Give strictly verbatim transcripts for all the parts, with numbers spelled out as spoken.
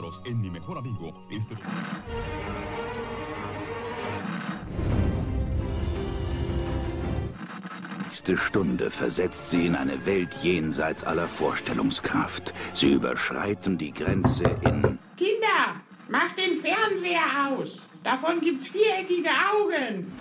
Unidos en Mi Mejor Amigo. Este... Nächste Stunde versetzt sie in eine Welt jenseits aller Vorstellungskraft. Sie überschreiten die Grenze in... Kinder, macht den Fernseher aus. Davon gibt's viereckige Augen.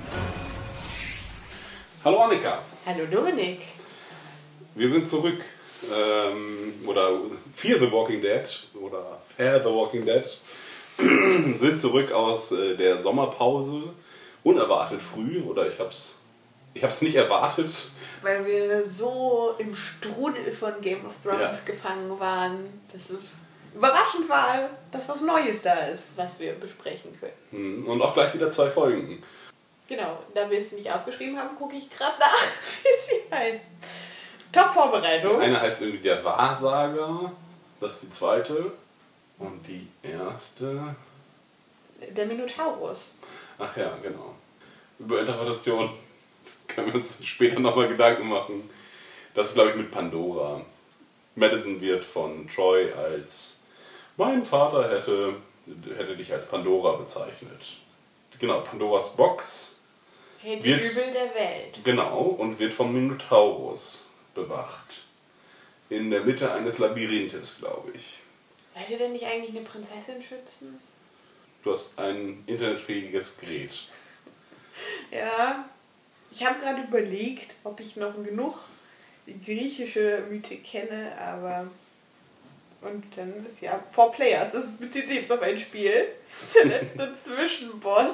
Hallo Annika. Hallo Dominik. Wir sind zurück. Ähm, oder Fear the Walking Dead oder Fear the Walking Dead sind zurück aus äh, der Sommerpause. Unerwartet früh, oder ich hab's, ich hab's nicht erwartet. Weil wir so im Strudel von Game of Thrones ja. gefangen waren, dass es überraschend war, dass was Neues da ist, was wir besprechen können. Und auch gleich wieder zwei Folgen. Genau, da wir es nicht aufgeschrieben haben, gucke ich gerade nach, wie sie heißt. Top-Vorbereitung. Eine heißt irgendwie der Wahrsager, das ist die zweite. Und die erste... Der Minotaurus. Ach ja, genau. Über Interpretation können wir uns später nochmal Gedanken machen. Das ist, glaube ich, mit Pandora. Madison wird von Troy als mein Vater hätte, hätte dich als Pandora bezeichnet. Genau, Pandoras Box. Hey, die wird, Übel der Welt. Genau, und wird vom Minotaurus bewacht. In der Mitte eines Labyrinthes, glaube ich. Seid ihr denn nicht eigentlich eine Prinzessin schützen? Du hast ein internetfähiges Gerät. Ja, ich habe gerade überlegt, ob ich noch genug griechische Mythe kenne, aber... Und dann ist ja Four Players, das bezieht sich jetzt auf ein Spiel. Der letzte Zwischenboss.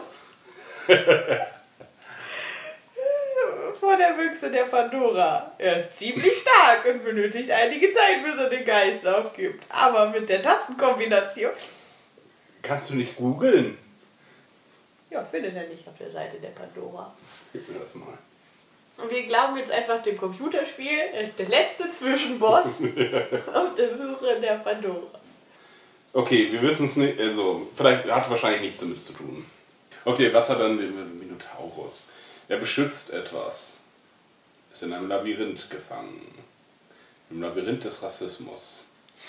Vor der Büchse der Pandora. Er ist ziemlich stark und benötigt einige Zeit, bis er den Geist aufgibt. Aber mit der Tastenkombination... Kannst du nicht googeln? Ja, findet er nicht auf der Seite der Pandora. Gib mir das mal. Und wir glauben jetzt einfach dem Computerspiel, er ist der letzte Zwischenboss auf der Suche der Pandora. Okay, wir wissen es nicht, also vielleicht hat wahrscheinlich nichts damit zu tun. Okay, was hat dann der Minotaurus? Er beschützt etwas. Ist in einem Labyrinth gefangen. Im Labyrinth des Rassismus.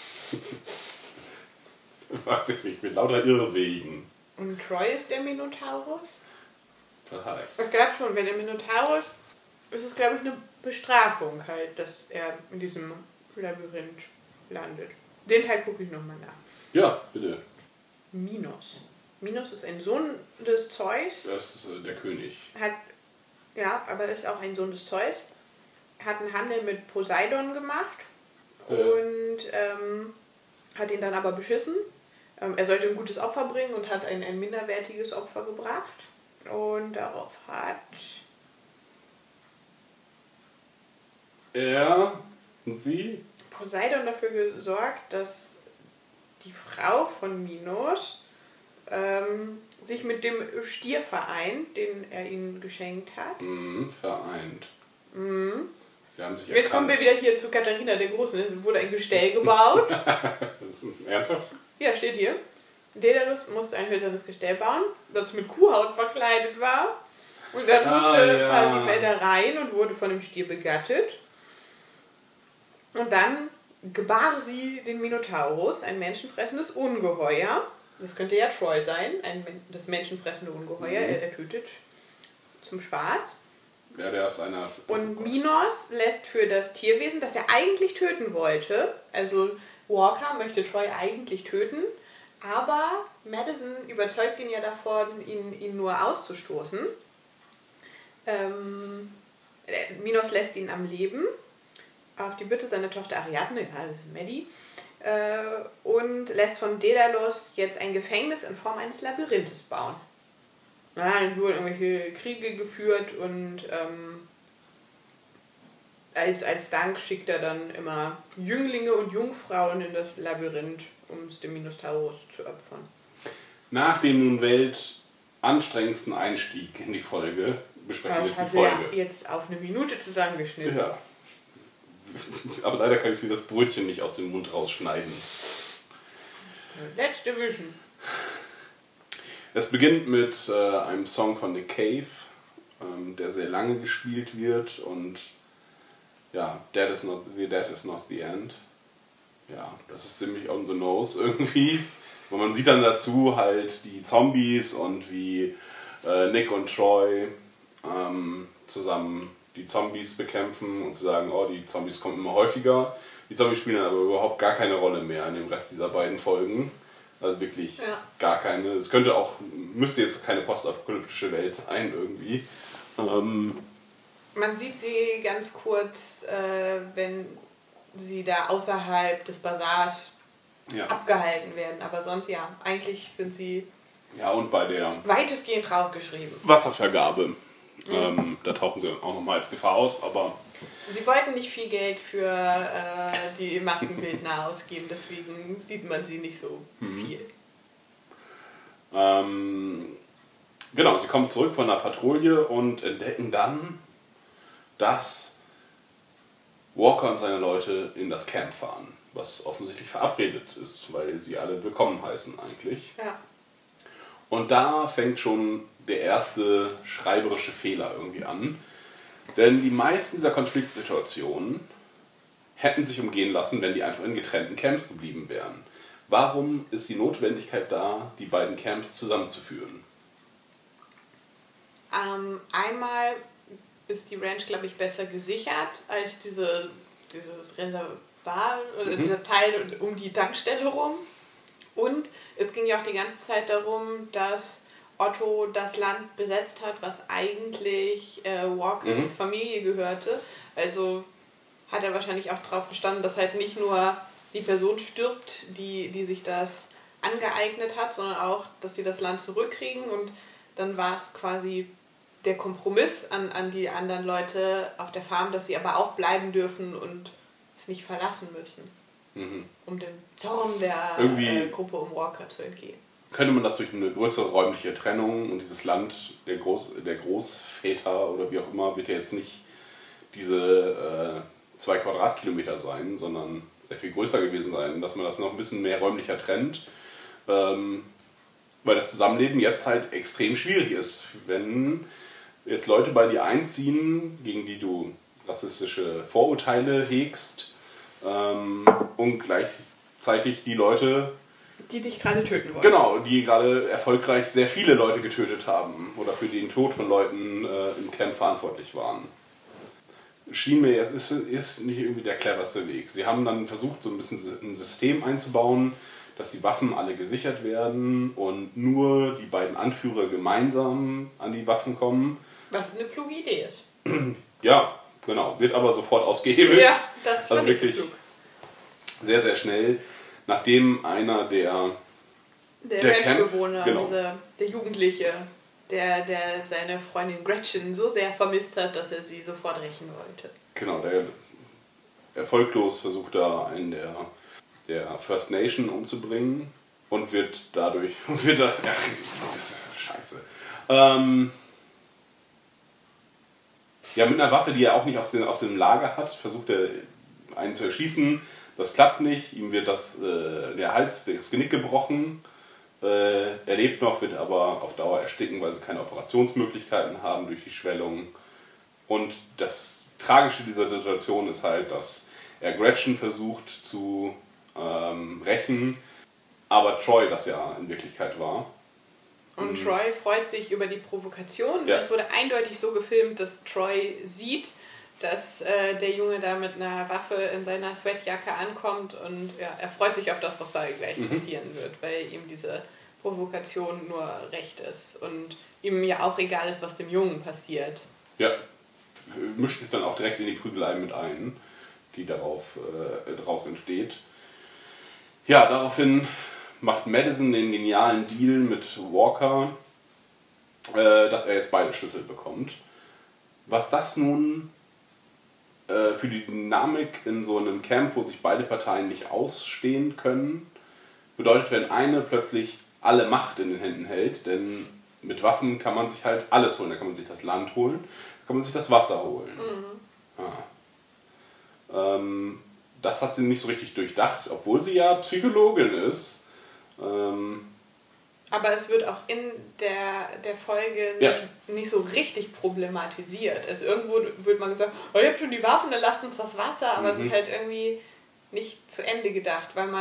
Weiß ich nicht, mit lauter Irrwegen. Und Troy ist der Minotaurus? Vielleicht. Ich glaube schon, wenn der Minotaurus ist es, glaube ich, eine Bestrafung halt, dass er in diesem Labyrinth landet. Den Teil gucke ich nochmal nach. Ja, bitte. Minos. Minos ist ein Sohn des Zeus. Das ist äh, der König. Hat, ja, aber ist auch ein Sohn des Zeus. Hat einen Handel mit Poseidon gemacht äh. und ähm, hat ihn dann aber beschissen. Ähm, er sollte ein gutes Opfer bringen und hat ein, ein minderwertiges Opfer gebracht. Und darauf hat... Er, sie? Poseidon dafür gesorgt, dass die Frau von Minos ähm, sich mit dem Stier vereint, den er ihnen geschenkt hat. Mhm, vereint. Mhm. Sie haben sich Jetzt erkannt. kommen wir wieder hier zu Katharina der Großen. Es wurde ein Gestell gebaut. Ernsthaft? Ja, steht hier. Daedalus musste ein hölzernes Gestell bauen, das mit Kuhhaut verkleidet war. Und dann musste ah, ja. Parsifal da rein und wurde von dem Stier begattet. Und dann gebar sie den Minotaurus, ein menschenfressendes Ungeheuer. Das könnte ja Troy sein, ein, das menschenfressende Ungeheuer. Mhm. Er, er tötet zum Spaß. Ja, der ist einer... Und Minos lässt für das Tierwesen, das er eigentlich töten wollte, also Walker möchte Troy eigentlich töten, aber Madison überzeugt ihn ja davon, ihn, ihn nur auszustoßen. Ähm, Minos lässt ihn am Leben. Auf die Bitte seiner Tochter Ariadne, ja, das ist Maddie, äh, und lässt von Daedalus jetzt ein Gefängnis in Form eines Labyrinthes bauen. Ja, dann wurden irgendwelche Kriege geführt und ähm, als, als Dank schickt er dann immer Jünglinge und Jungfrauen in das Labyrinth, um es dem Minotaurus zu opfern. Nach dem nun weltanstrengendsten Einstieg in die Folge besprechen wir jetzt die Folge. Ja, jetzt auf eine Minute zusammengeschnitten. Ja. Aber leider kann ich dir das Brötchen nicht aus dem Mund rausschneiden. Letzte Vision. Es beginnt mit äh, einem Song von The Cave, ähm, der sehr lange gespielt wird und ja, Dead is not, The Dead is not the End. Ja, das ist ziemlich on the nose irgendwie. Und man sieht dann dazu halt die Zombies und wie äh, Nick und Troy ähm, zusammen die Zombies bekämpfen und zu sagen, oh, die Zombies kommen immer häufiger. Die Zombies spielen dann aber überhaupt gar keine Rolle mehr in dem Rest dieser beiden Folgen. Also wirklich Ja. gar keine. Es könnte auch, müsste jetzt keine postapokalyptische Welt sein irgendwie. Ähm, Man sieht sie ganz kurz, äh, wenn sie da außerhalb des Bazars ja. abgehalten werden. Aber sonst ja, eigentlich sind sie ja, und bei der weitestgehend rausgeschrieben. Wasservergabe, mhm. ähm, da tauchen sie auch nochmal als Gefahr aus, aber... Sie wollten nicht viel Geld für äh, die Maskenbildner ausgeben, deswegen sieht man sie nicht so mhm. viel. Ähm, genau, sie kommen zurück von der Patrouille und entdecken dann, dass Walker und seine Leute in das Camp fahren, was offensichtlich verabredet ist, weil sie alle willkommen heißen eigentlich. Ja. Und da fängt schon der erste schreiberische Fehler irgendwie an. Denn die meisten dieser Konfliktsituationen hätten sich umgehen lassen, wenn die einfach in getrennten Camps geblieben wären. Warum ist die Notwendigkeit da, die beiden Camps zusammenzuführen? Ähm, einmal ist die Ranch, glaube ich, besser gesichert als diese, dieses Reservoir oder Mhm. dieser Teil um die Tankstelle rum. Und es ging ja auch die ganze Zeit darum, dass Otto das Land besetzt hat, was eigentlich äh, Walkers Mhm. Familie gehörte. Also hat er wahrscheinlich auch darauf bestanden, dass halt nicht nur die Person stirbt, die, die sich das angeeignet hat, sondern auch, dass sie das Land zurückkriegen. Und dann war es quasi der Kompromiss an, an die anderen Leute auf der Farm, dass sie aber auch bleiben dürfen und es nicht verlassen müssen, Mhm. um dem Zorn der Irgendwie- äh, Gruppe um Walker zu entgehen. Könnte man das durch eine größere räumliche Trennung und dieses Land der, Groß, der Großväter oder wie auch immer, wird ja jetzt nicht diese äh, zwei Quadratkilometer sein, sondern sehr viel größer gewesen sein, dass man das noch ein bisschen mehr räumlicher trennt, ähm, weil das Zusammenleben jetzt halt extrem schwierig ist. Wenn jetzt Leute bei dir einziehen, gegen die du rassistische Vorurteile hegst ähm, und gleichzeitig die Leute, Die dich gerade töten wollen. genau, die gerade erfolgreich sehr viele Leute getötet haben oder für den Tod von Leuten äh, im Camp verantwortlich waren. Schien mir, ist, ist nicht irgendwie der cleverste Weg. Sie haben dann versucht, so ein bisschen ein System einzubauen, dass die Waffen alle gesichert werden und nur die beiden Anführer gemeinsam an die Waffen kommen. Was eine kluge Idee ist. Ja, genau, wird aber sofort ausgehebelt. Ja, das war Also nicht so wirklich klug. sehr, sehr schnell, nachdem einer der Der, Der Ranchbewohner, Camp- genau. dieser, der Jugendliche, der, der seine Freundin Gretchen so sehr vermisst hat, dass er sie sofort rächen wollte. Genau, der erfolglos versucht da einen der, der First Nation umzubringen und wird dadurch, wird da, ja, das ist scheiße. Ähm, ja, mit einer Waffe, die er auch nicht aus, den, aus dem Lager hat, versucht er einen zu erschießen. Das klappt nicht, ihm wird das, äh, der Hals, das Genick gebrochen. Äh, er lebt noch, wird aber auf Dauer ersticken, weil sie keine Operationsmöglichkeiten haben durch die Schwellung. Und das Tragische dieser Situation ist halt, dass er Gretchen versucht zu ähm, rächen, aber Troy das ja in Wirklichkeit war. Und Mhm. Troy freut sich über die Provokation. Ja. Es wurde eindeutig so gefilmt, dass Troy sieht, dass äh, der Junge da mit einer Waffe in seiner Sweatjacke ankommt und ja, er freut sich auf das, was da gleich Mhm. passieren wird, weil ihm diese Provokation nur recht ist und ihm ja auch egal ist, was dem Jungen passiert. Ja, mischt sich dann auch direkt in die Prügelei mit ein, die darauf äh, daraus entsteht. Ja, daraufhin macht Madison den genialen Deal mit Walker, äh, dass er jetzt beide Schlüssel bekommt. Was das nun äh, für die Dynamik in so einem Camp, wo sich beide Parteien nicht ausstehen können, bedeutet, wenn eine plötzlich alle Macht in den Händen hält, denn mit Waffen kann man sich halt alles holen. Da kann man sich das Land holen, da kann man sich das Wasser holen. Mhm. Ah. Ähm, das hat sie nicht so richtig durchdacht, obwohl sie ja Psychologin ist. Ähm, Aber es wird auch in der, der Folge Ja. nicht, nicht so richtig problematisiert. Also irgendwo wird mal gesagt, oh, ihr habt schon die Waffen, dann lasst uns das Wasser. Aber Mhm. es ist halt irgendwie nicht zu Ende gedacht, weil man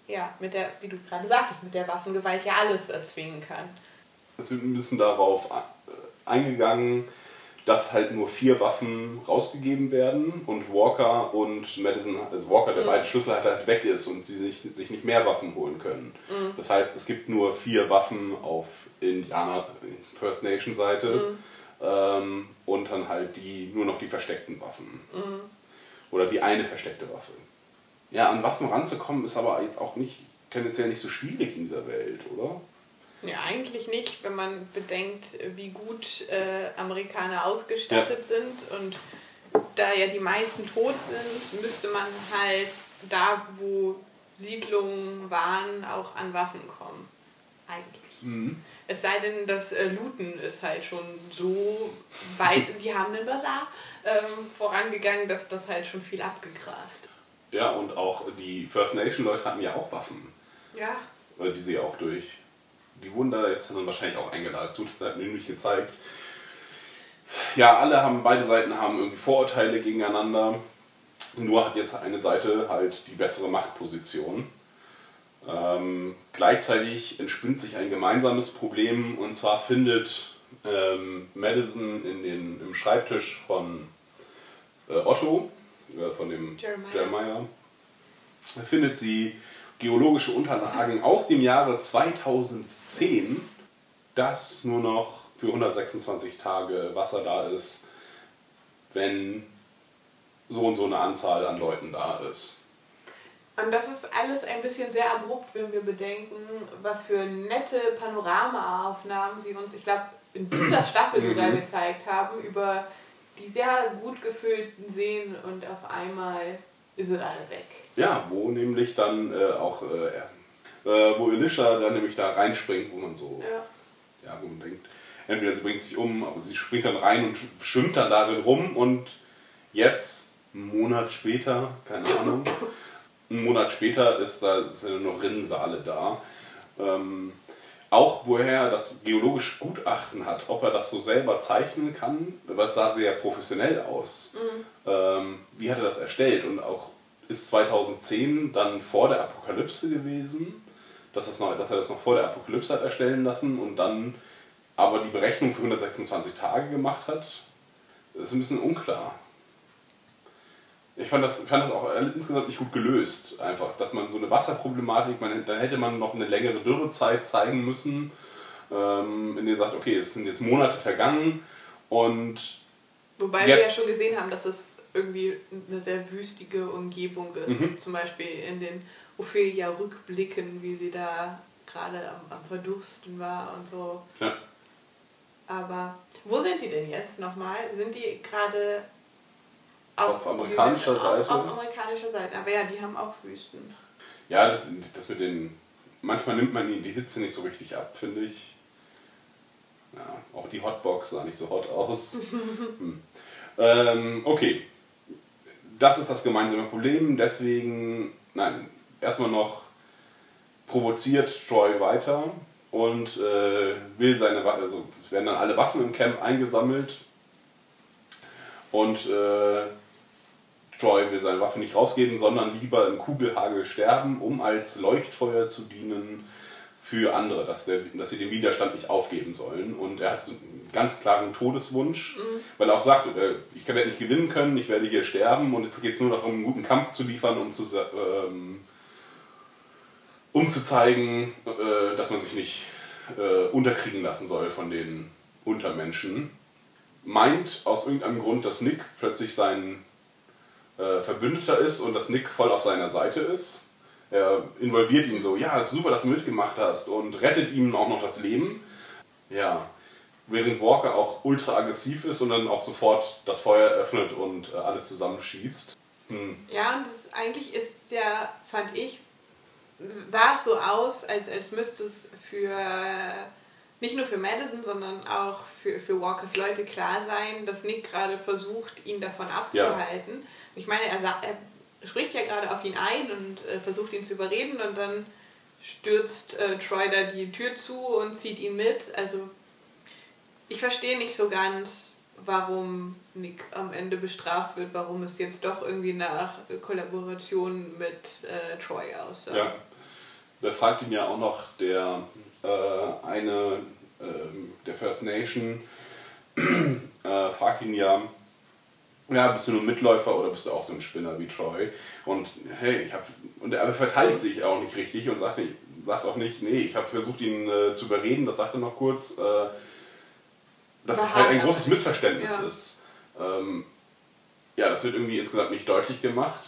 ja, mit der, wie du gerade sagtest, mit der Waffengewalt ja alles erzwingen kann. Es wird ein bisschen darauf eingegangen, dass halt nur vier Waffen rausgegeben werden und Walker und Madison, also Walker, der mhm. beide Schlüsselhalter, halt weg ist und sie sich, sich nicht mehr Waffen holen können. Mhm. Das heißt, es gibt nur vier Waffen auf Indianer, First Nation Seite mhm. ähm, und dann halt die, nur noch die versteckten Waffen. Mhm. Oder die eine versteckte Waffe. Ja, an Waffen ranzukommen ist aber jetzt auch nicht tendenziell nicht so schwierig in dieser Welt, oder? Ja, eigentlich nicht, wenn man bedenkt, wie gut äh, Amerikaner ausgestattet ja. sind und da ja die meisten tot sind, müsste man halt da, wo Siedlungen waren, auch an Waffen kommen. Eigentlich. Mhm. Es sei denn, das äh, Looten ist halt schon so weit, die haben den Bazar ähm, vorangegangen, dass das halt schon viel abgegrast. Ja, und auch die First Nation Leute hatten ja auch Waffen. Ja. Die sie auch durch... Die wurden da jetzt dann wahrscheinlich auch eingeladen. Das hat mir nämlich gezeigt. Ja, alle haben, beide Seiten haben irgendwie Vorurteile gegeneinander. Nur hat jetzt eine Seite halt die bessere Machtposition. Ähm, gleichzeitig entspinnt sich ein gemeinsames Problem, und zwar findet ähm, Madison in den, im Schreibtisch von äh, Otto, äh, von dem Jeremiah, Jeremiah findet sie geologische Unterlagen aus dem Jahre zweitausendzehn, dass nur noch für hundertsechsundzwanzig Tage Wasser da ist, wenn so und so eine Anzahl an Leuten da ist. Und das ist alles ein bisschen sehr abrupt, wenn wir bedenken, was für nette Panoramaaufnahmen sie uns, ich glaube, in dieser Staffel sogar gezeigt haben, über die sehr gut gefüllten Seen, und auf einmal ist es alle weg. Ja, wo nämlich dann äh, auch, äh, äh, wo Elisha dann nämlich da reinspringt, wo man so, ja. ja, wo man denkt, entweder sie bringt sich um, aber sie springt dann rein und schwimmt dann darin rum, und jetzt, einen Monat später, keine Ahnung, einen Monat später ist da sind noch Rinnsale da. Ähm, auch woher er das geologische Gutachten hat, ob er das so selber zeichnen kann, weil es sah sehr professionell aus. Mhm. Ähm, wie hat er das erstellt? Und auch ist zweitausendzehn dann vor der Apokalypse gewesen, dass, das noch, dass er das noch vor der Apokalypse hat erstellen lassen und dann aber die Berechnung für hundertsechsundzwanzig Tage gemacht hat, ist ein bisschen unklar. Ich fand das, fand das auch insgesamt nicht gut gelöst, einfach, dass man so eine Wasserproblematik, man, dann hätte man noch eine längere Dürrezeit zeigen müssen, ähm, in der sagt, okay, es sind jetzt Monate vergangen und wobei jetzt, wir ja schon gesehen haben, dass es irgendwie eine sehr wüstige Umgebung ist, mhm. zum Beispiel in den Ophelia-Rückblicken, wie sie da gerade am, am Verdursten war und so. Ja. Aber wo sind die denn jetzt nochmal? Sind die gerade Auf, auf amerikanischer sind, Seite. Auf, auf amerikanischer Seite, aber ja, die haben auch Wüsten. Ja, das, das mit den. Manchmal nimmt man die Hitze nicht so richtig ab, finde ich. Ja, auch die Hotbox sah nicht so hot aus. hm. ähm, okay. Das ist das gemeinsame Problem, deswegen. Nein, erstmal noch provoziert Troy weiter und äh, will seine Waffen. Also es werden dann alle Waffen im Camp eingesammelt und. Äh, Troy will seine Waffe nicht rausgeben, sondern lieber im Kugelhagel sterben, um als Leuchtfeuer zu dienen für andere, dass, der, dass sie den Widerstand nicht aufgeben sollen. Und er hat so einen ganz klaren Todeswunsch, mhm. weil er auch sagt, ich werde nicht gewinnen können, ich werde hier sterben, und jetzt geht es nur darum, einen guten Kampf zu liefern, um zu, ähm, um zu zeigen, äh, dass man sich nicht äh, unterkriegen lassen soll von den Untermenschen. Meint aus irgendeinem Grund, dass Nick plötzlich sein Verbündeter ist und dass Nick voll auf seiner Seite ist. Er involviert ihn so, ja, super, dass du mitgemacht hast, und rettet ihm auch noch das Leben. Ja, während Walker auch ultra aggressiv ist und dann auch sofort das Feuer öffnet und alles zusammenschießt. Hm. Ja, und das eigentlich ist ja, fand ich, sah es so aus, als, als müsste es für, nicht nur für Madison, sondern auch für, für Walkers Leute klar sein, dass Nick gerade versucht, ihn davon abzuhalten. Ja. Ich meine, er, er spricht ja gerade auf ihn ein und äh, versucht ihn zu überreden, und dann stürzt äh, Troy da die Tür zu und zieht ihn mit. Also ich verstehe nicht so ganz, warum Nick am Ende bestraft wird, warum es jetzt doch irgendwie nach Kollaboration mit äh, Troy aussah. Ja, da fragt ihn ja auch noch der äh, eine äh, der First Nation, äh, fragt ihn ja, ja, bist du nur Mitläufer oder bist du auch so ein Spinner wie Troy? Und hey, ich habe und er verteidigt sich auch nicht richtig und sagt, nicht, sagt auch nicht, nee, ich habe versucht ihn äh, zu überreden, das sagt er noch kurz, äh, dass es halt ein großes Missverständnis ja. ist. Ähm, ja, das wird irgendwie insgesamt nicht deutlich gemacht.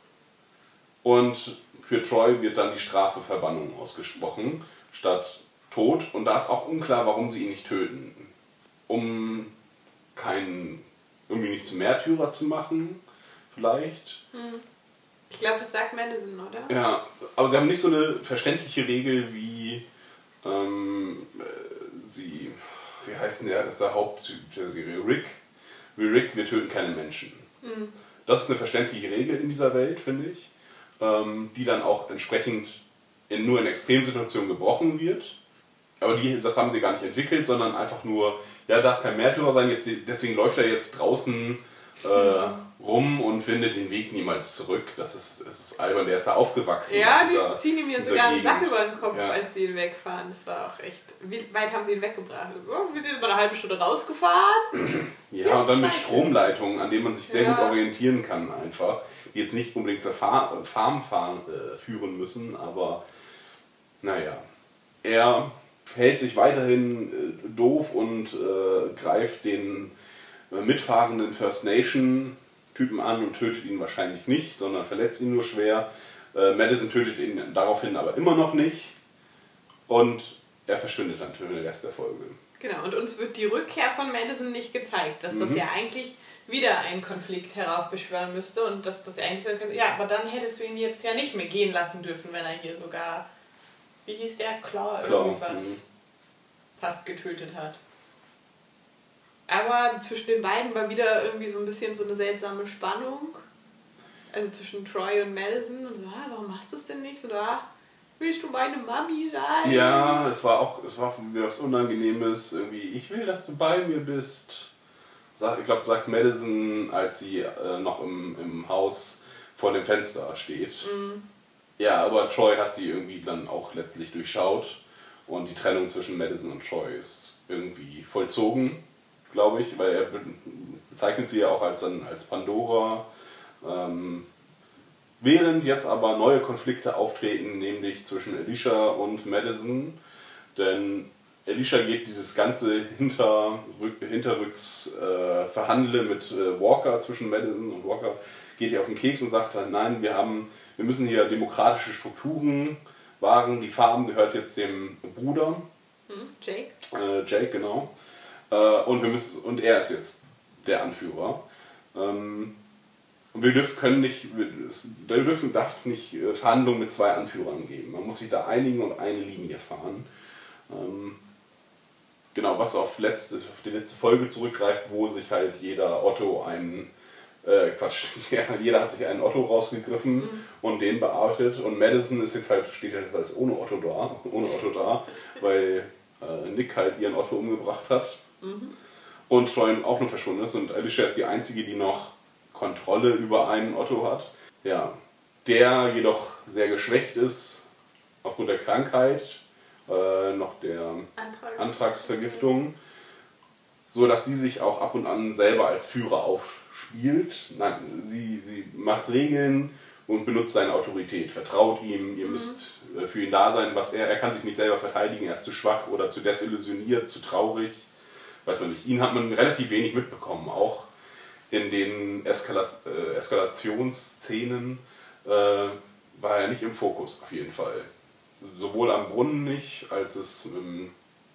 Und für Troy wird dann die Strafe Verbannung ausgesprochen, statt Tod. Und da ist auch unklar, warum sie ihn nicht töten. Um keinen, irgendwie nicht zum Märtyrer zu machen, vielleicht. Hm. Ich glaube, das sagt Madison, oder? Ja, aber sie haben nicht so eine verständliche Regel wie ähm, sie, wie heißt denn der, das ist der Haupttyp der Serie, Rick. Wie Rick, wir töten keine Menschen. Hm. Das ist eine verständliche Regel in dieser Welt, finde ich, ähm, die dann auch entsprechend in, nur in Extremsituationen gebrochen wird. Aber die, das haben sie gar nicht entwickelt, sondern einfach nur, ja, darf kein Märtyrer sein, jetzt, deswegen läuft er jetzt draußen äh, rum und findet den Weg niemals zurück. Das ist, das ist albern, der ist da aufgewachsen. Ja, dieser, die ziehen ihm ja sogar einen Sack über den Kopf, ja. als sie ihn wegfahren. Das war auch echt. Wie weit haben sie ihn weggebracht? Oh, wir sind mal eine halbe Stunde rausgefahren. Ja, jetzt und dann mit Stromleitungen, an denen man sich sehr ja. gut orientieren kann, einfach. Die jetzt nicht unbedingt zur Farm, Farm fahren, äh, führen müssen, aber naja. Er hält sich weiterhin äh, doof und äh, greift den äh, mitfahrenden First Nation Typen an und tötet ihn wahrscheinlich nicht, sondern verletzt ihn nur schwer. Äh, Madison tötet ihn daraufhin aber immer noch nicht und er verschwindet dann für den Rest der Folge. Genau, und uns wird die Rückkehr von Madison nicht gezeigt, dass mhm. das ja eigentlich wieder einen Konflikt heraufbeschwören müsste und dass das eigentlich so könnte, ja, aber dann hättest du ihn jetzt ja nicht mehr gehen lassen dürfen, wenn er hier sogar, wie hieß der, Claw, irgendwas mhm. fast getötet hat. Aber zwischen den beiden war wieder irgendwie so ein bisschen so eine seltsame Spannung. Also zwischen Troy und Madison und so, ah, warum machst du es denn nicht? So, ah, willst du meine Mami sein? Ja, es war auch, es war wieder was Unangenehmes. Irgendwie, ich will, dass du bei mir bist. Ich glaube, sagt Madison, als sie äh, noch im, im Haus vor dem Fenster steht. Mm. Ja, aber Troy hat sie irgendwie dann auch letztlich durchschaut. Und die Trennung zwischen Madison und Troy ist irgendwie vollzogen, glaube ich, weil er bezeichnet sie ja auch als, als Pandora. Ähm, während jetzt aber neue Konflikte auftreten, nämlich zwischen Alicia und Madison, denn Alicia geht dieses ganze Hinterrück, Hinterrücks äh, Verhandeln mit äh, Walker zwischen Madison und Walker, geht ihr auf den Keks und sagt dann, nein, wir, haben, wir müssen hier demokratische Strukturen wahren, die Farm gehört jetzt dem Bruder. Hm, Jake. Äh, Jake, genau. Äh, und, wir müssen, und er ist jetzt der Anführer. Ähm, und wir dürfen, können nicht, wir dürfen, darf nicht äh, Verhandlungen mit zwei Anführern geben. Man muss sich da einigen und eine Linie fahren. Ähm, genau, was auf, letzte, auf die letzte Folge zurückgreift, wo sich halt jeder Otto einen, äh, Quatsch, ja, jeder hat sich einen Otto rausgegriffen mhm. und den bearbeitet. Und Madison ist jetzt halt, steht halt als ohne Otto da, ohne Otto da, weil äh, Nick halt ihren Otto umgebracht hat. Mhm. Und Troy auch nur verschwunden ist. Und Alicia ist die einzige, die noch Kontrolle über einen Otto hat. Ja, der jedoch sehr geschwächt ist aufgrund der Krankheit, äh, noch der Antrags. Antragsvergiftung, so dass sie sich auch ab und an selber als Führer aufspielt. Nein, sie, sie macht Regeln und benutzt seine Autorität, vertraut ihm, ihr mhm. müsst äh, für ihn da sein, was er, er kann sich nicht selber verteidigen, er ist zu schwach oder zu desillusioniert, zu traurig. Weiß man nicht. Ihn hat man relativ wenig mitbekommen, auch in den Eskala äh, Eskalationsszenen äh, war er nicht im Fokus auf jeden Fall. Sowohl am Brunnen nicht, als es ähm,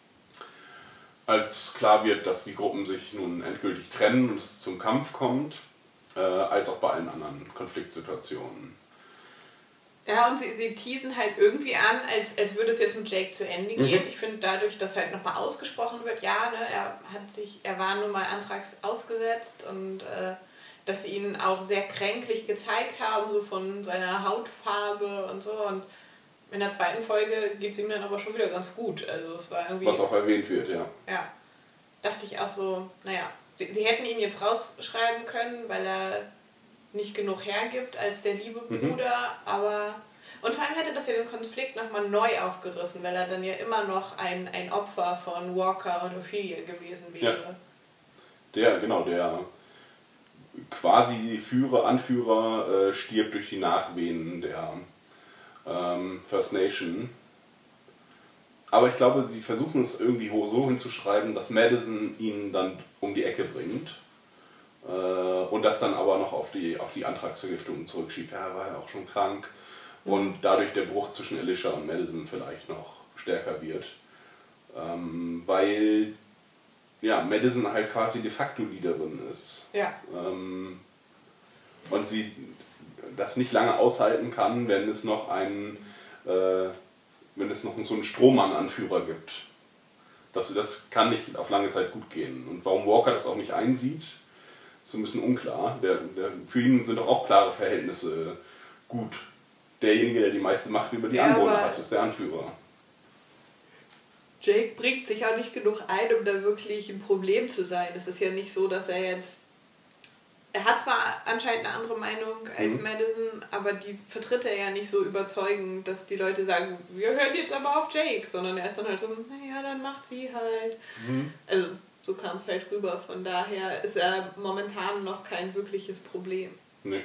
als klar wird, dass die Gruppen sich nun endgültig trennen und es zum Kampf kommt, äh, als auch bei allen anderen Konfliktsituationen. Ja, und sie, sie teasen halt irgendwie an, als, als würde es jetzt mit Jake zu Ende gehen. Mhm. Ich finde dadurch, dass halt nochmal ausgesprochen wird, ja, ne, er hat sich, er war nun mal antrags ausgesetzt und äh, dass sie ihn auch sehr kränklich gezeigt haben, so von seiner Hautfarbe und so. Und in der zweiten Folge geht es ihm dann aber schon wieder ganz gut. Also es war irgendwie. Was auch erwähnt wird, ja. Ja. Dachte ich auch so, naja, sie, sie hätten ihn jetzt rausschreiben können, weil er nicht genug hergibt als der liebe Bruder, mhm. aber Und vor allem hätte das ja den Konflikt nochmal neu aufgerissen, weil er dann ja immer noch ein, ein Opfer von Walker und Ophelia gewesen wäre. Ja. Der, genau, der quasi Führer, Anführer äh, stirbt durch die Nachwehen der ähm, First Nation. Aber ich glaube, sie versuchen es irgendwie so hinzuschreiben, dass Madison ihn dann um die Ecke bringt. Äh, und das dann aber noch auf die, auf die Antragsvergiftung zurückschiebt. Ja, er war ja auch schon krank. Und dadurch der Bruch zwischen Elisha und Madison vielleicht noch stärker wird. Ähm, weil ja, Madison halt quasi de facto Leaderin ist. Ja. Ähm, und sie das nicht lange aushalten kann, wenn es noch einen, äh, wenn es noch so einen Strohmann-Anführer gibt. Das, das kann nicht auf lange Zeit gut gehen. Und warum Walker das auch nicht einsieht, ist ein bisschen unklar. Der, der, für ihn sind doch auch klare Verhältnisse gut. Derjenige, der die meiste Macht über die Ja, Anwohner hat, ist der Anführer. Jake bringt sich auch nicht genug ein, um da wirklich ein Problem zu sein. Es ist ja nicht so, dass er jetzt... Er hat zwar anscheinend eine andere Meinung als mhm. Madison, aber die vertritt er ja nicht so überzeugend, dass die Leute sagen, wir hören jetzt aber auf Jake, sondern er ist dann halt so, naja, dann macht sie halt. Mhm. Also so kam es halt rüber. Von daher ist er momentan noch kein wirkliches Problem. Nee.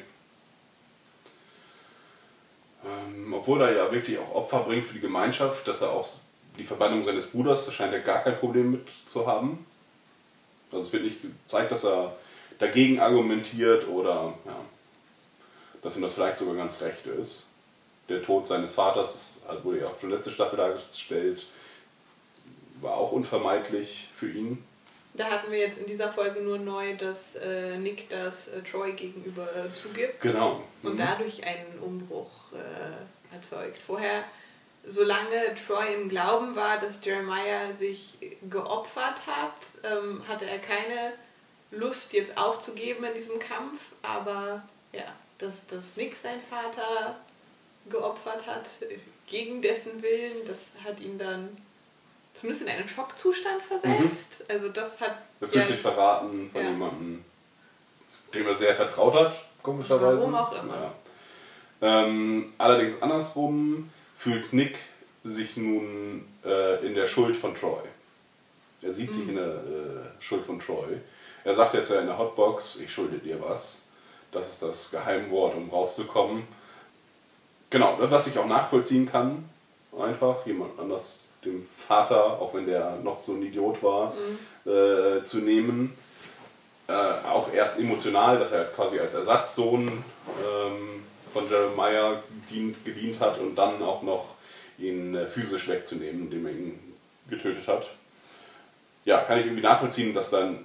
Ähm, obwohl er ja wirklich auch Opfer bringt für die Gemeinschaft, dass er auch die Verbannung seines Bruders, das scheint er gar kein Problem mit zu haben. Also es wird nicht gezeigt, dass er dagegen argumentiert oder ja, dass ihm das vielleicht sogar ganz recht ist. Der Tod seines Vaters, das wurde ja auch schon letzte Staffel dargestellt, war auch unvermeidlich für ihn. Da hatten wir jetzt in dieser Folge nur neu, dass äh, Nick das äh, Troy gegenüber äh, zugibt. Genau. Und mhm. dadurch einen Umbruch äh, erzeugt. Vorher, solange Troy im Glauben war, dass Jeremiah sich geopfert hat, ähm, hatte er keine Lust jetzt aufzugeben in diesem Kampf. Aber ja, dass, dass Nick sein Vater geopfert hat, gegen dessen Willen, das hat ihn dann zumindest in einen Schockzustand versetzt. Mhm. Also das hat... Er fühlt ja, sich verraten von ja. jemandem, dem er sehr vertraut hat, komischerweise. Warum auch immer. Ja. Ähm, allerdings andersrum fühlt Nick sich nun äh, in der Schuld von Troy. Er sieht mhm. sich in der äh, Schuld von Troy. Er sagt jetzt ja in der Hotbox, ich schulde dir was. Das ist das Geheimwort, um rauszukommen. Genau, was ich auch nachvollziehen kann. Einfach jemand anders, dem Vater, auch wenn der noch so ein Idiot war, mhm. äh, zu nehmen. Äh, auch erst emotional, dass er quasi als Ersatzsohn ähm, von Jeremiah gedient, gedient hat und dann auch noch ihn äh, physisch wegzunehmen, indem er ihn getötet hat. Ja, kann ich irgendwie nachvollziehen, dass dann,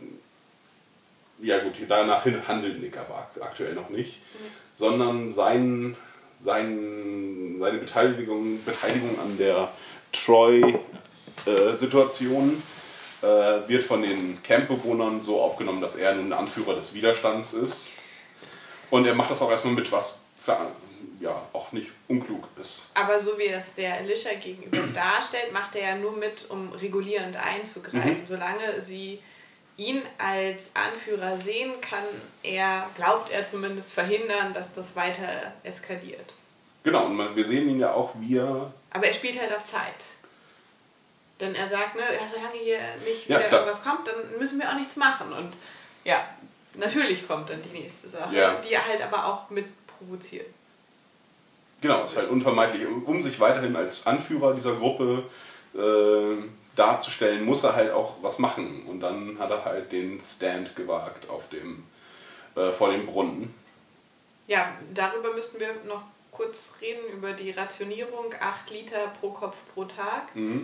ja gut, danach handelt Nick aber aktuell noch nicht, mhm. sondern sein, sein, seine Beteiligung, Beteiligung an der Troy-Situation äh, äh, wird von den Campbewohnern so aufgenommen, dass er nun der Anführer des Widerstands ist. Und er macht das auch erstmal mit, was für, ja, auch nicht unklug ist. Aber so wie es der Elisha gegenüber darstellt, macht er ja nur mit, um regulierend einzugreifen. Mhm. Solange sie ihn als Anführer sehen, kann er, glaubt er zumindest, verhindern, dass das weiter eskaliert. Genau, und wir sehen ihn ja auch, wie er... Aber er spielt halt auf Zeit. Denn er sagt, ne, solange hier nicht wieder ja, irgendwas kommt, dann müssen wir auch nichts machen. Und ja, natürlich kommt dann die nächste Sache, ja. die er halt aber auch mit provoziert. Genau, es ist halt unvermeidlich. Um sich weiterhin als Anführer dieser Gruppe äh, darzustellen, muss er halt auch was machen. Und dann hat er halt den Stand gewagt auf dem, äh, vor dem Brunnen. Ja, darüber müssten wir noch kurz reden, über die Rationierung, acht Liter pro Kopf pro Tag. Mhm.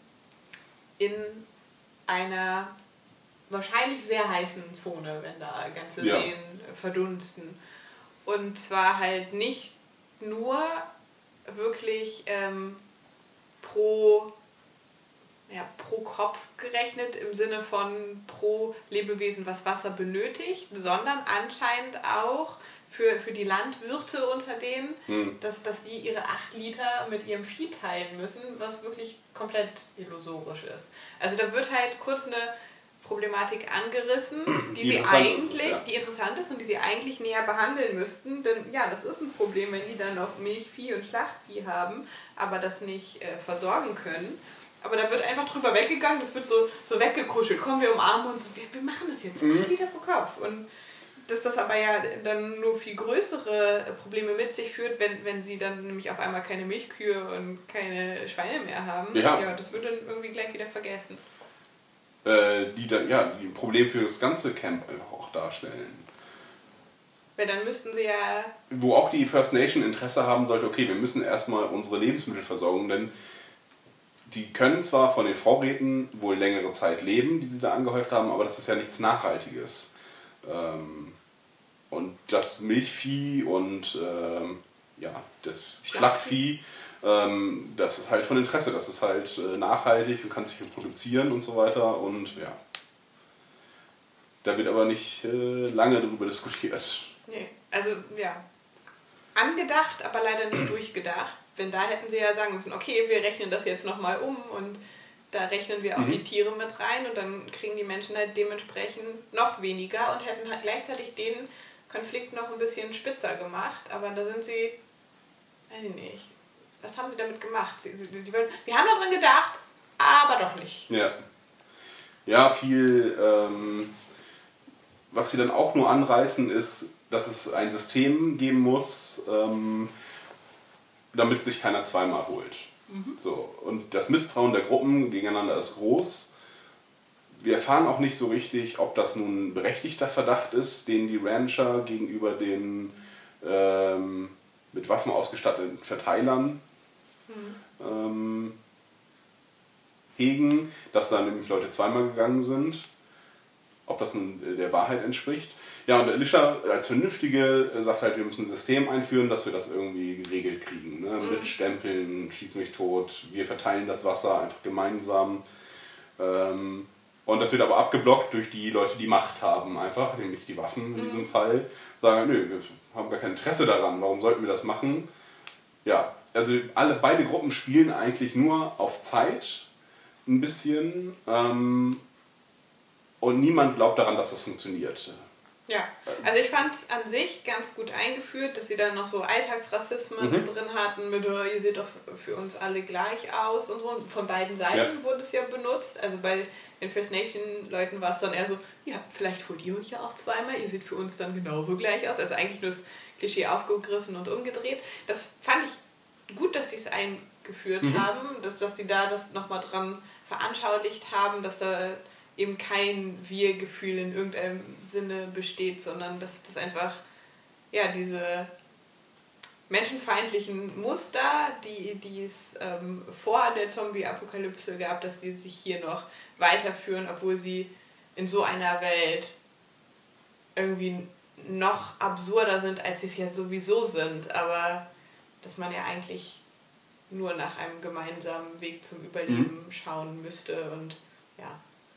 In einer wahrscheinlich sehr heißen Zone, wenn da ganze ja. Seen verdunsten. Und zwar halt nicht nur wirklich ähm, pro, ja, pro Kopf gerechnet im Sinne von pro Lebewesen, was Wasser benötigt, sondern anscheinend auch für, für die Landwirte unter denen, hm. dass, dass die ihre acht Liter mit ihrem Vieh teilen müssen, was wirklich komplett illusorisch ist. Also da wird halt kurz eine Problematik angerissen, die, Die sie interessant eigentlich, ist, ja. die interessant ist und die sie eigentlich näher behandeln müssten. Denn ja, das ist ein Problem, wenn die dann noch Milchvieh und Schlachtvieh haben, aber das nicht äh, versorgen können. Aber da wird einfach drüber weggegangen, das wird so, so weggekuschelt. Kommen wir umarmen uns, wir, wir machen das jetzt Mhm. wieder pro Kopf. Und dass das aber ja dann nur viel größere Probleme mit sich führt, wenn, wenn sie dann nämlich auf einmal keine Milchkühe und keine Schweine mehr haben. Ja. ja das wird dann irgendwie gleich wieder vergessen. Äh, die da, ja, die ein Problem für das ganze Camp einfach auch darstellen. Weil dann müssten sie ja... Wo auch die First Nation Interesse haben sollte, okay, wir müssen erstmal unsere Lebensmittelversorgung, denn die können zwar von den Vorräten wohl längere Zeit leben, die sie da angehäuft haben, aber das ist ja nichts Nachhaltiges. Ähm, und das Milchvieh und ähm, ja, das Schlachtvieh, ähm, das ist halt von Interesse, das ist halt äh, nachhaltig und kann sich reproduzieren und so weiter und ja. Da wird aber nicht äh, lange darüber diskutiert. Nee, also ja, angedacht, aber leider nicht durchgedacht. Denn da hätten sie ja sagen müssen, okay, wir rechnen das jetzt nochmal um und da rechnen wir auch Mhm. die Tiere mit rein und dann kriegen die Menschen halt dementsprechend noch weniger und hätten halt gleichzeitig den Konflikt noch ein bisschen spitzer gemacht. Aber da sind sie, weiß ich nicht, was haben sie damit gemacht? Sie, sie, sie, wir haben daran gedacht, aber doch nicht. Ja, ja viel, ähm, was sie dann auch nur anreißen, ist, dass es ein System geben muss, ähm, damit sich keiner zweimal holt. Mhm. So, und das Misstrauen der Gruppen gegeneinander ist groß. Wir erfahren auch nicht so richtig, ob das nun ein berechtigter Verdacht ist, den die Rancher gegenüber den ähm, mit Waffen ausgestatteten Verteilern mhm. ähm, hegen, dass da nämlich Leute zweimal gegangen sind. Ob das nun der Wahrheit entspricht. Ja, und Alicia als Vernünftige sagt halt, wir müssen ein System einführen, dass wir das irgendwie geregelt kriegen. Ne? Mhm. Mit Stempeln, schieß mich tot, wir verteilen das Wasser einfach gemeinsam. Ähm, und das wird aber abgeblockt durch die Leute, die Macht haben, einfach, nämlich die Waffen in diesem mhm. Fall. Sagen, nö, wir haben gar kein Interesse daran, warum sollten wir das machen? Ja, also alle, beide Gruppen spielen eigentlich nur auf Zeit ein bisschen. Ähm, Und niemand glaubt daran, dass das funktioniert. Ja, also ich fand es an sich ganz gut eingeführt, dass sie dann noch so Alltagsrassismen mhm. drin hatten, mit oh, ihr seht doch für uns alle gleich aus und so. Und von beiden Seiten ja. wurde es ja benutzt. Also bei den First Nation Leuten war es dann eher so, ja, vielleicht holt ihr euch ja auch zweimal, ihr seht für uns dann genauso gleich aus. Also eigentlich nur das Klischee aufgegriffen und umgedreht. Das fand ich gut, dass sie es eingeführt mhm. haben, dass, dass sie da das nochmal dran veranschaulicht haben, dass da eben kein Wir-Gefühl in irgendeinem Sinne besteht, sondern dass das einfach ja, diese menschenfeindlichen Muster, die, die es ähm, vor der Zombie-Apokalypse gab, dass die sich hier noch weiterführen, obwohl sie in so einer Welt irgendwie noch absurder sind, als sie es ja sowieso sind, aber dass man ja eigentlich nur nach einem gemeinsamen Weg zum Überleben mhm. schauen müsste und ja.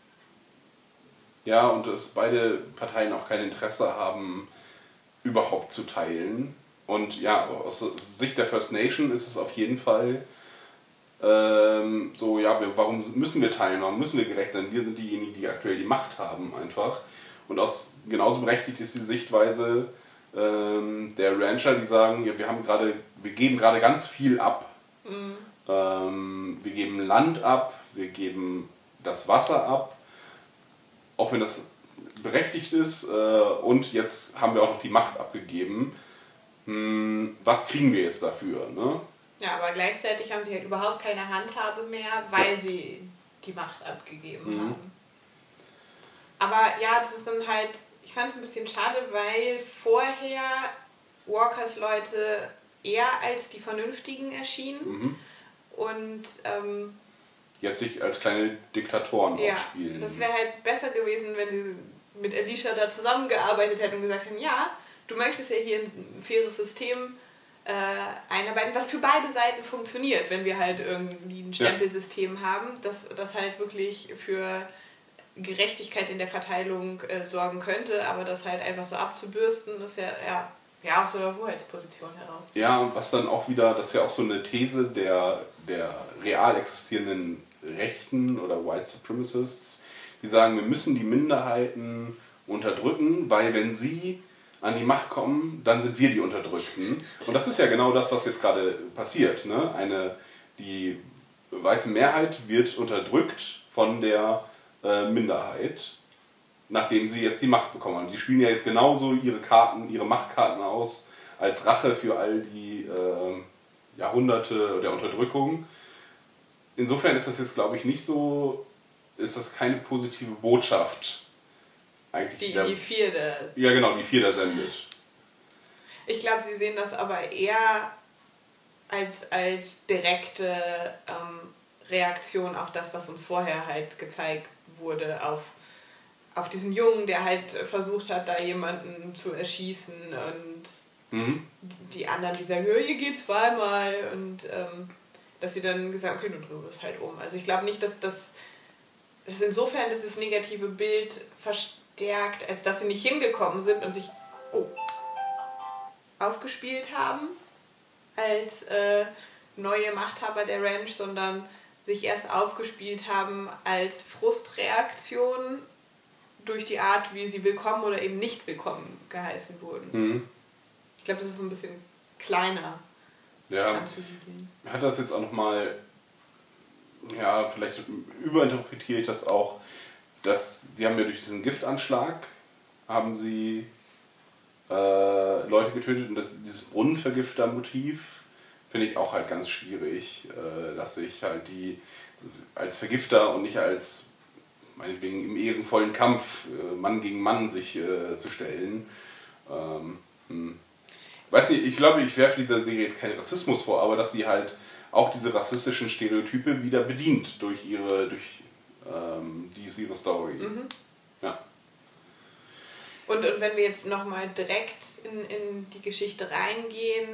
Ja, und dass beide Parteien auch kein Interesse haben, überhaupt zu teilen. Und ja, aus Sicht der First Nation ist es auf jeden Fall ähm, so, ja, wir, warum müssen wir teilen, warum müssen wir gerecht sein? Wir sind diejenigen, die aktuell die Macht haben einfach. Und aus, genauso berechtigt ist die Sichtweise ähm, der Rancher, die sagen, ja, wir haben gerade, wir geben gerade ganz viel ab. Mhm. Ähm, wir geben Land ab, wir geben das Wasser ab. Auch wenn das berechtigt ist, äh, und jetzt haben wir auch noch die Macht abgegeben. Hm, was kriegen wir jetzt dafür? Ne? Ja, aber gleichzeitig haben sie halt überhaupt keine Handhabe mehr, weil ja. sie die Macht abgegeben mhm. haben. Aber ja, das ist dann halt, ich fand es ein bisschen schade, weil vorher Walkers Leute eher als die Vernünftigen erschienen. Mhm. Und ähm, jetzt sich als kleine Diktatoren ja, aufspielen. Das wäre halt besser gewesen, wenn sie mit Alicia da zusammengearbeitet hätten und gesagt hätten, ja, du möchtest ja hier ein faires System äh, einarbeiten, was für beide Seiten funktioniert, wenn wir halt irgendwie ein Stempelsystem ja. haben, das, das halt wirklich für Gerechtigkeit in der Verteilung äh, sorgen könnte, aber das halt einfach so abzubürsten, ist ja, ja, ja aus so einer Hoheitsposition heraus. Ja, und was dann auch wieder, das ist ja auch so eine These der, der real existierenden Rechten oder White Supremacists, die sagen, wir müssen die Minderheiten unterdrücken, weil wenn sie an die Macht kommen, dann sind wir die Unterdrückten. Und das ist ja genau das, was jetzt gerade passiert. Ne? Eine, die weiße Mehrheit wird unterdrückt von der äh, Minderheit, nachdem sie jetzt die Macht bekommen haben. Die spielen ja jetzt genauso ihre Karten, ihre Machtkarten aus, als Rache für all die äh, Jahrhunderte der Unterdrückung. Insofern ist das jetzt, glaube ich, nicht so, ist das keine positive Botschaft. Eigentlich Die, der, die vierte. Ja, genau, die vier da sendet. Ich glaube, sie sehen das aber eher als, als direkte ähm, Reaktion auf das, was uns vorher halt gezeigt wurde, auf, auf diesen Jungen, der halt versucht hat, da jemanden zu erschießen und mhm. die anderen, die sagen, ja, hier geht's zweimal und ähm, dass sie dann gesagt haben, okay, du drehst halt um. Also ich glaube nicht, dass das, das insofern dieses negative Bild verstärkt, als dass sie nicht hingekommen sind und sich oh, aufgespielt haben als äh, neue Machthaber der Ranch, sondern sich erst aufgespielt haben als Frustreaktion durch die Art, wie sie willkommen oder eben nicht willkommen geheißen wurden. Mhm. Ich glaube, das ist so ein bisschen kleiner. Ja, hat das jetzt auch nochmal, ja, vielleicht überinterpretiere ich das auch, dass sie haben ja durch diesen Giftanschlag, haben sie äh, Leute getötet und das, dieses Brunnenvergifter-Motiv finde ich auch halt ganz schwierig, äh, dass sich halt die als Vergifter und nicht als, meinetwegen im ehrenvollen Kampf, äh, Mann gegen Mann sich äh, zu stellen. Ähm, hm. Weiß nicht, ich glaube, ich werfe dieser Serie jetzt keinen Rassismus vor, aber dass sie halt auch diese rassistischen Stereotype wieder bedient durch ihre, durch ähm, diese ihre Story. Mhm. Ja. Und, und wenn wir jetzt nochmal direkt in, in die Geschichte reingehen,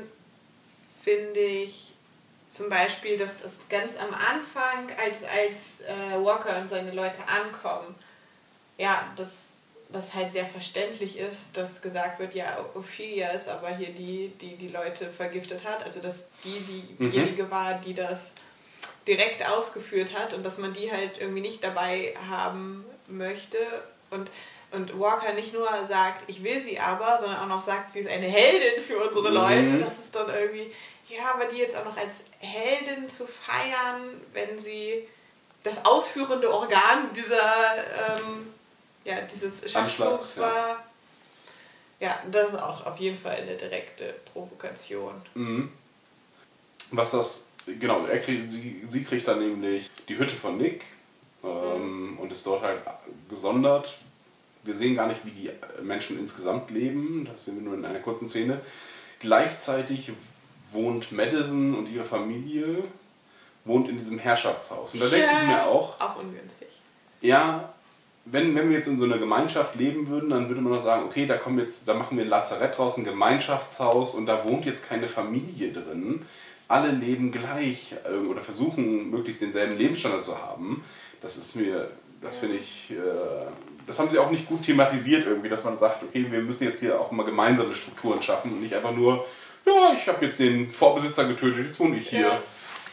finde ich zum Beispiel, dass das ganz am Anfang, als, als äh, Walker und seine Leute ankommen, ja, das das halt sehr verständlich ist, dass gesagt wird, ja, Ophelia ist aber hier die, die die Leute vergiftet hat, also dass die diejenige mhm. war, die das direkt ausgeführt hat und dass man die halt irgendwie nicht dabei haben möchte und, und Walker nicht nur sagt, ich will sie aber, sondern auch noch sagt, sie ist eine Heldin für unsere Leute, mhm. das ist dann irgendwie, ja, aber die jetzt auch noch als Heldin zu feiern, wenn sie das ausführende Organ dieser ähm, ja, dieses Schachzugs war, ja. ja, das ist auch auf jeden Fall eine direkte Provokation. Mhm. Was das, genau, er kriegt, sie, sie kriegt dann nämlich die Hütte von Nick ähm, mhm. und ist dort halt gesondert. Wir sehen gar nicht, wie die Menschen insgesamt leben, das sehen wir nur in einer kurzen Szene. Gleichzeitig wohnt Madison und ihre Familie wohnt in diesem Herrschaftshaus. Und da ja, denke ich mir auch, auch ungünstig. Ja, Wenn, wenn wir jetzt in so einer Gemeinschaft leben würden, dann würde man noch sagen, okay, da kommen jetzt, da machen wir ein Lazarett draus, ein Gemeinschaftshaus und da wohnt jetzt keine Familie drin. Alle leben gleich oder versuchen möglichst denselben Lebensstandard zu haben. Das ist mir, das finde ich, das haben sie auch nicht gut thematisiert irgendwie, dass man sagt, okay, wir müssen jetzt hier auch mal gemeinsame Strukturen schaffen und nicht einfach nur, ja, ich habe jetzt den Vorbesitzer getötet, jetzt wohne ich hier. Ja.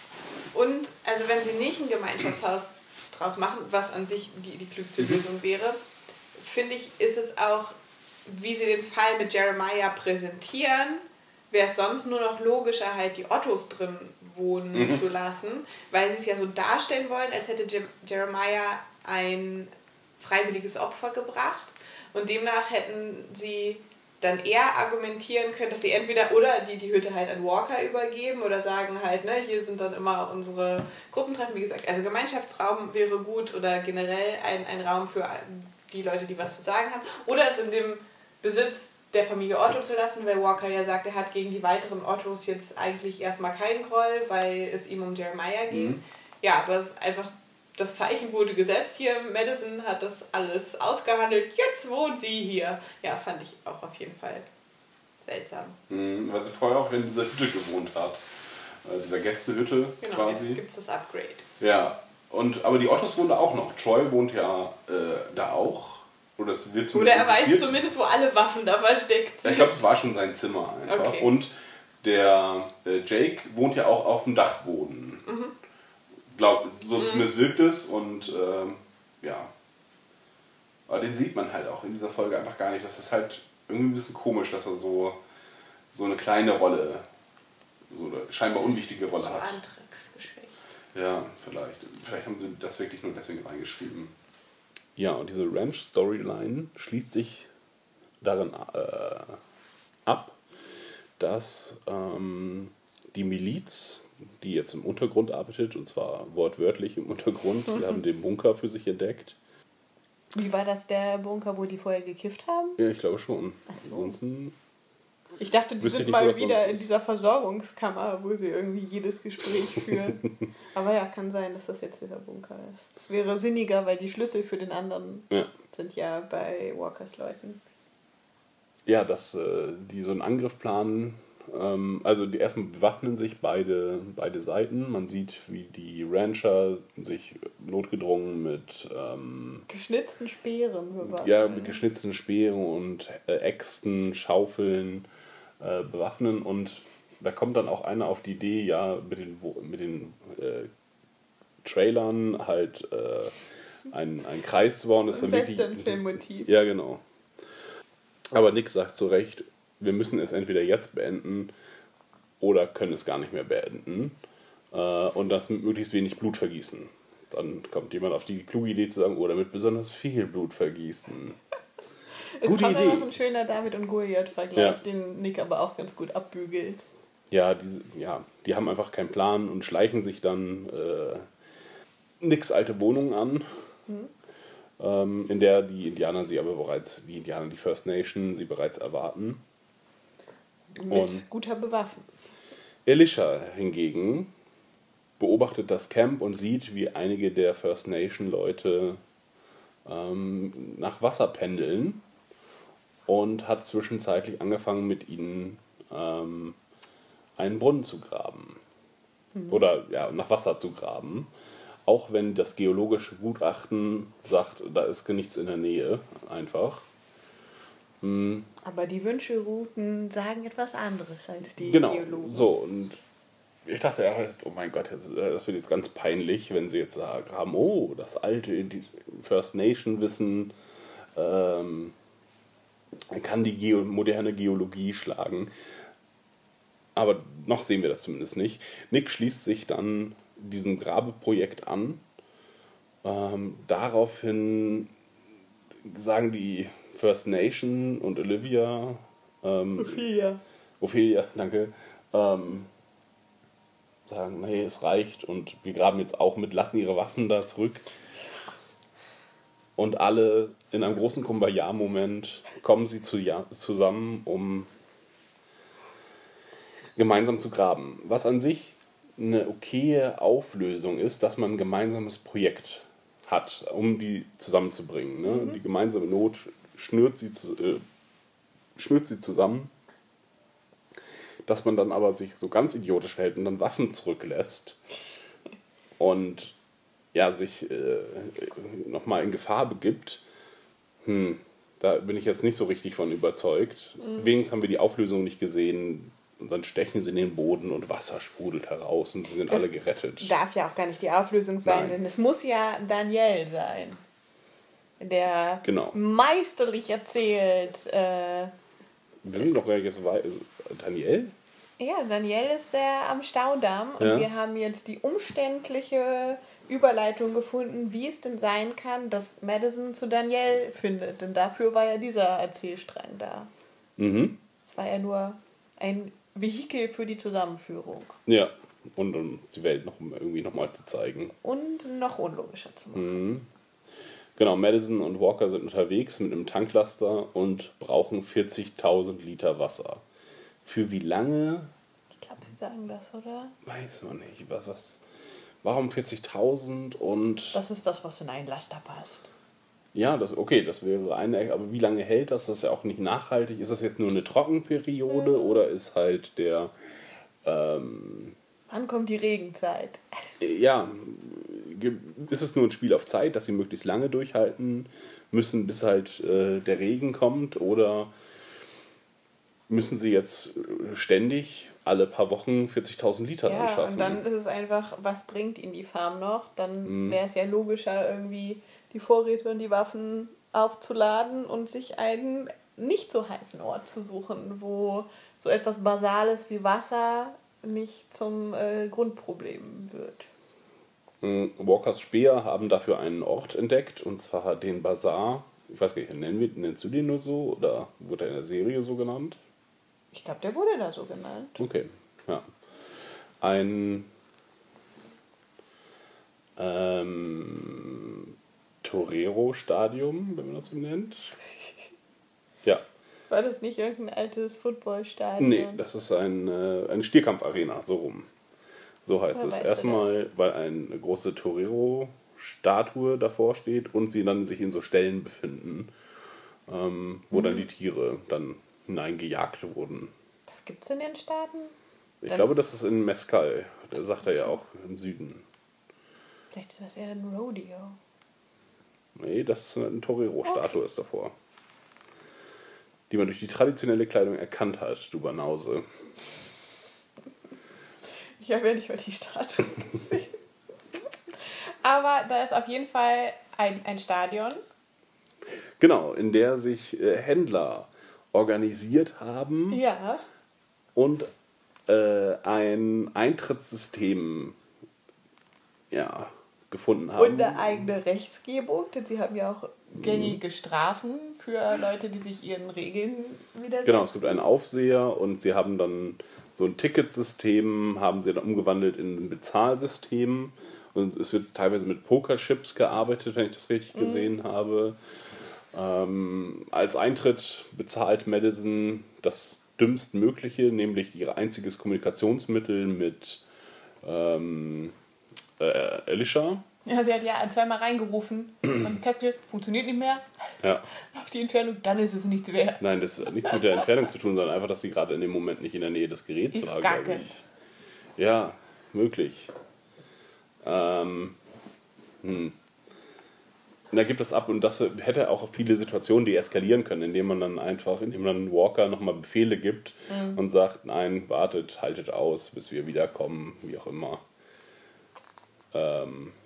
Und also wenn sie nicht ein Gemeinschaftshaus draus machen, was an sich die, die klügste mhm. Lösung wäre, finde ich, ist es auch, wie sie den Fall mit Jeremiah präsentieren, wäre es sonst nur noch logischer, halt die Ottos drin wohnen mhm. zu lassen, weil sie es ja so darstellen wollen, als hätte Je- Jeremiah ein freiwilliges Opfer gebracht und demnach hätten sie dann eher argumentieren können, dass sie entweder oder die die Hütte halt an Walker übergeben oder sagen halt, ne, hier sind dann immer unsere Gruppentreffen, wie gesagt, also Gemeinschaftsraum wäre gut oder generell ein, ein Raum für die Leute, die was zu sagen haben, oder es in dem Besitz der Familie Otto zu lassen, weil Walker ja sagt, er hat gegen die weiteren Ottos jetzt eigentlich erstmal keinen Groll, weil es ihm um Jeremiah ging. Mhm. Ja, aber es ist einfach, das Zeichen wurde gesetzt hier, Madison hat das alles ausgehandelt, jetzt wohnt sie hier. Ja, fand ich auch auf jeden Fall seltsam. Mhm, weil sie vorher auch in dieser Hütte gewohnt hat, äh, dieser Gästehütte genau, quasi. Genau, jetzt gibt es das Upgrade. Ja, und, aber die Ottos wohnen da auch noch. Troy wohnt ja äh, da auch. Oder, es wird Oder er weiß zumindest, wo alle Waffen da versteckt sind. Ich glaube, es war schon sein Zimmer einfach. Okay. Und der äh, Jake wohnt ja auch auf dem Dachboden. Mhm. Glaub, so mhm. zumindest wirkt es und ähm, ja. Aber den sieht man halt auch in dieser Folge einfach gar nicht. Das ist halt irgendwie ein bisschen komisch, dass er so, so eine kleine Rolle, so eine scheinbar unwichtige Rolle so hat. antriebsgeschwächt. Ja, vielleicht. Vielleicht haben sie das wirklich nur deswegen reingeschrieben. Ja, und diese Ranch-Storyline schließt sich darin äh, ab, dass ähm, die Miliz, die jetzt im Untergrund arbeitet, und zwar wortwörtlich im Untergrund, sie haben den Bunker für sich entdeckt. Wie war das der Bunker, wo die vorher gekifft haben? Ja, ich glaube schon. Ach so. Ansonsten Ich dachte, die wüsste sind ich nicht, wo mal das wieder sonst in ist. dieser Versorgungskammer, wo sie irgendwie jedes Gespräch führen. Aber ja, kann sein, dass das jetzt dieser Bunker ist. Das wäre sinniger, weil die Schlüssel für den anderen Ja. sind ja bei Walkers Leuten. Ja, dass äh, die so einen Angriff planen. Ähm, also die erstmal bewaffnen sich beide, beide Seiten. Man sieht, wie die Rancher sich notgedrungen mit, ähm, Geschnitzten Speeren bewaffnen. ja, mit geschnitzten Speeren und äh, Äxten, Schaufeln äh, bewaffnen. Und da kommt dann auch einer auf die Idee, ja, mit den, Wo- mit den äh, Trailern halt äh, einen, einen Kreis zu bauen. Das ist Ein dann wirklich- Western-Filmmotiv. Ja, genau. Aber Nick sagt zu Recht, wir müssen es entweder jetzt beenden oder können es gar nicht mehr beenden. Äh, und das mit möglichst wenig Blut vergießen. Dann kommt jemand auf die kluge Idee zu sagen, oder mit besonders viel Blut vergießen. Es Gute kommt Idee. noch ein schöner David und Goliath-Vergleich, Ja. den Nick aber auch ganz gut abbügelt. Ja, diese, ja, die haben einfach keinen Plan und schleichen sich dann äh, Nicks alte Wohnung an, Mhm. ähm, in der die Indianer sie aber bereits, die Indianer, die First Nation, sie bereits erwarten. Mit Und- guter Bewaffnung. Elisha hingegen beobachtet das Camp und sieht, wie einige der First Nation Leute ähm, nach Wasser pendeln und hat zwischenzeitlich angefangen, mit ihnen ähm, einen Brunnen zu graben. Oder ja, nach Wasser zu graben. Auch wenn das geologische Gutachten sagt, da ist nichts in der Nähe, einfach. Hm, Aber die Wünschelrouten sagen etwas anderes als die Genau, Geologen. so, und ich dachte, ja, oh mein Gott, das, das wird jetzt ganz peinlich, wenn sie jetzt sagen haben, oh, das alte die First Nation Wissen ähm, kann die Geo moderne Geologie schlagen. Aber noch sehen wir das zumindest nicht. Nick schließt sich dann diesem Grabeprojekt an. Ähm, daraufhin sagen die First Nation und Olivia, ähm, Ophelia. Ophelia, danke, ähm, sagen, nee, es reicht und wir graben jetzt auch mit, lassen ihre Waffen da zurück. Und alle in einem großen Kumbaya-Moment kommen sie zu, ja, zusammen, um gemeinsam zu graben. Was an sich eine okaye Auflösung ist, dass man ein gemeinsames Projekt hat, um die zusammenzubringen. Ne? Mhm. Die gemeinsame Not schnürt sie, zu, äh, schnürt sie zusammen. Dass man dann aber sich so ganz idiotisch verhält und dann Waffen zurücklässt und ja, sich äh, nochmal in Gefahr begibt, hm, da bin ich jetzt nicht so richtig von überzeugt. Mhm. Wenigstens haben wir die Auflösung nicht gesehen. Und dann stechen sie in den Boden und Wasser sprudelt heraus und sie sind Das alle gerettet. Darf ja auch gar nicht die Auflösung sein, Nein. denn es muss ja Daniel sein, der Genau. meisterlich erzählt. Äh, Wir sind doch gar nicht jetzt weit. Also, Daniel? ja, Daniel ist der am Staudamm und Ja. wir haben jetzt die umständliche Überleitung gefunden, wie es denn sein kann, dass Madison zu Daniel findet. Denn dafür war ja dieser Erzählstrang da. Mhm. Es war ja nur ein Vehikel für die Zusammenführung. Ja. Und um uns die Welt noch irgendwie nochmal zu zeigen. Und noch unlogischer zu machen. Mhm. Genau, Madison und Walker sind unterwegs mit einem Tanklaster und brauchen vierzigtausend Liter Wasser. Für wie lange? Ich glaube, Sie sagen das, oder? Weiß man nicht. Was, was, warum vierzigtausend und... Das ist das, was in einen Laster passt. Ja, das, okay, das wäre eine... Aber wie lange hält das? Das ist ja auch nicht nachhaltig. Ist das jetzt nur eine Trockenperiode Mhm. oder ist halt der... Ähm, Wann kommt die Regenzeit? ja, ge- ist es nur ein Spiel auf Zeit, dass sie möglichst lange durchhalten müssen, bis halt äh, der Regen kommt? Oder müssen sie jetzt äh, ständig alle paar Wochen vierzigtausend Liter Ja, anschaffen? und dann ist es einfach, was bringt Ihnen die Farm noch? Dann Mhm. wäre es ja logischer, irgendwie die Vorräte und die Waffen aufzuladen und sich einen nicht so heißen Ort zu suchen, wo so etwas Basales wie Wasser nicht zum äh, Grundproblem wird. Walkers Späher haben dafür einen Ort entdeckt, und zwar den Bazar. Ich weiß gar nicht, nennen wir, nennst du den nur so oder wurde er in der Serie so genannt? Ich glaube, der wurde da so genannt. Okay, ja. Ein ähm, Torero-Stadium, wenn man das so nennt. Ja. War das nicht irgendein altes Footballstadion? Nee, das ist ein, äh, eine Stierkampfarena, so rum. So heißt Woher es. weißt du Erstmal, das? weil eine große Torero-Statue davor steht und sie dann sich in so Stellen befinden, ähm, wo Mhm. dann die Tiere dann hineingejagt wurden. Was gibt's in den Staaten? Ich Dann- glaube, das ist in Mescal. Da sagt er ja auch im Süden. Vielleicht ist das eher ein Rodeo. Nee, das ist eine Torero-Statue ist davor. Die man durch die traditionelle Kleidung erkannt hat, du Banause. Ich habe ja nicht mal die Statue gesehen. Aber da ist auf jeden Fall ein, ein Stadion. Genau, in der sich äh, Händler organisiert haben Ja. und äh, ein Eintrittssystem ja, gefunden haben. Und eine eigene Rechtsgebung, denn sie haben ja auch gängige Strafen für Leute, die sich ihren Regeln widersetzen. Genau, es gibt einen Aufseher und sie haben dann so ein Ticketsystem, haben sie dann umgewandelt in ein Bezahlsystem und es wird teilweise mit Pokerchips gearbeitet, wenn ich das richtig Mhm. gesehen habe. Ähm, als Eintritt bezahlt Madison das dümmstmögliche, nämlich ihr einziges Kommunikationsmittel mit ähm, äh, Alicia. Ja, sie hat ja zweimal reingerufen und festgestellt, funktioniert nicht mehr. Ja. Auf die Entfernung, dann ist es nichts wert. Nein, das hat nichts mit der Entfernung zu tun, sondern einfach, dass sie gerade in dem Moment nicht in der Nähe des Geräts Ist war, glaube Gacke. ich. Ja, möglich. Ähm, hm. Und da gibt es ab und das hätte auch viele Situationen deeskalieren können, indem man dann einfach, indem man Walker nochmal Befehle gibt Mhm. und sagt, nein, wartet, haltet aus, bis wir wiederkommen, wie auch immer. Ähm,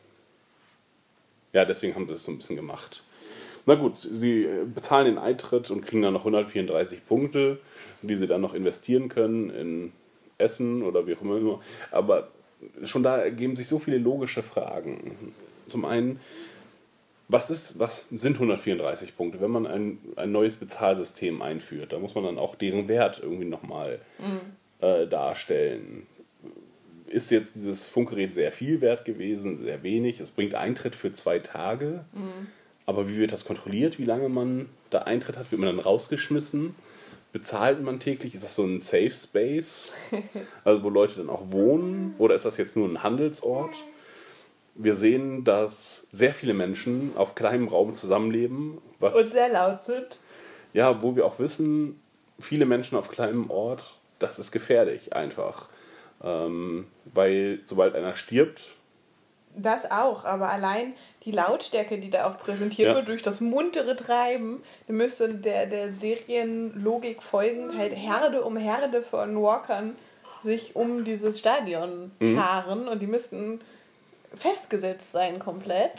ja, deswegen haben sie es so ein bisschen gemacht. Na gut, sie äh, bezahlen den Eintritt und kriegen dann noch hundertvierunddreißig Punkte, die sie dann noch investieren können in Essen oder wie auch immer. Aber schon da ergeben sich so viele logische Fragen. Zum einen, was, ist, was sind hundertvierunddreißig Punkte? Wenn man ein, ein neues Bezahlsystem einführt, da muss man dann auch deren Wert irgendwie nochmal äh, darstellen. Ist jetzt dieses Funkgerät sehr viel wert gewesen, sehr wenig? Es bringt Eintritt für zwei Tage. Aber wie wird das kontrolliert, wie lange man da Eintritt hat? Wird man dann rausgeschmissen? Bezahlt man täglich? Ist das so ein Safe Space, also wo Leute dann auch wohnen? Oder ist das jetzt nur ein Handelsort? Wir sehen, dass sehr viele Menschen auf kleinem Raum zusammenleben. Was, Und sehr laut sind. ja, wo wir auch wissen, viele Menschen auf kleinem Ort, das ist gefährlich einfach. Ähm, weil sobald einer stirbt, Das auch, aber allein die Lautstärke, die da auch präsentiert Ja. wird, durch das muntere Treiben, da müsste der, der Serienlogik folgend halt Herde um Herde von Walkern sich um dieses Stadion Mhm. scharen und die müssten festgesetzt sein komplett.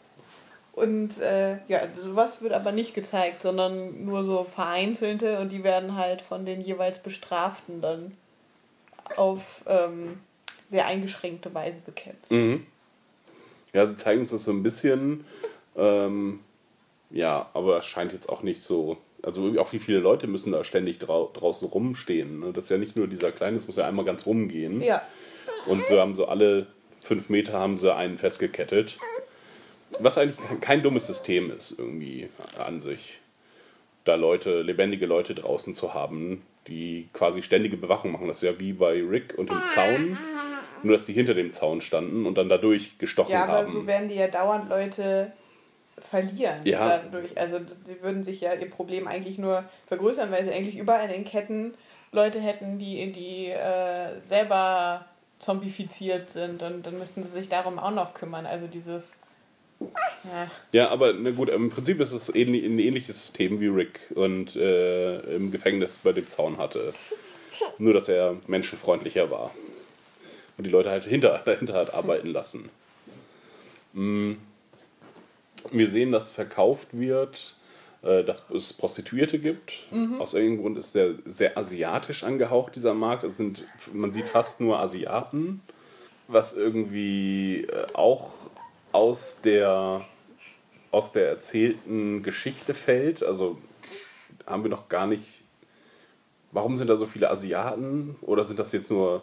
Und äh, ja, sowas wird aber nicht gezeigt, sondern nur so vereinzelte und die werden halt von den jeweils Bestraften dann auf ähm, sehr eingeschränkte Weise bekämpft. Mhm. Ja, sie zeigen uns das so ein bisschen. Ähm, ja, aber es scheint jetzt auch nicht so. Also irgendwie auch wie viele Leute müssen da ständig drau draußen rumstehen. Ne? Das ist ja nicht nur dieser kleine, es muss ja einmal ganz rumgehen. Ja. Und so haben so alle fünf Meter haben sie einen festgekettet. Was eigentlich kein, kein dummes System ist, irgendwie an sich. Da Leute, lebendige Leute draußen zu haben, die quasi ständige Bewachung machen. Das ist ja wie bei Rick und dem Zaun. Nur, dass sie hinter dem Zaun standen und dann dadurch gestochen Ja, aber haben. so werden die ja dauernd Leute verlieren. Ja. Dadurch. Also sie würden sich ja ihr Problem eigentlich nur vergrößern, weil sie eigentlich überall in Ketten Leute hätten, die, die äh, selber zombifiziert sind und dann müssten sie sich darum auch noch kümmern. Also dieses... Ja. Ja, aber na gut, im Prinzip ist es ähnlich, ein ähnliches System wie Rick und äh, im Gefängnis bei dem Zaun hatte. Nur, dass er menschenfreundlicher war. Und die Leute halt hinter, dahinter hat arbeiten lassen. Mm. Wir sehen, dass verkauft wird äh, dass es Prostituierte gibt. Mhm. Aus irgendeinem Grund ist der sehr asiatisch angehaucht, dieser Markt. Es sind, man sieht fast nur Asiaten, was irgendwie äh, auch aus der, aus der erzählten Geschichte fällt. Also haben wir noch gar nicht... Warum sind da so viele Asiaten? Oder sind das jetzt nur...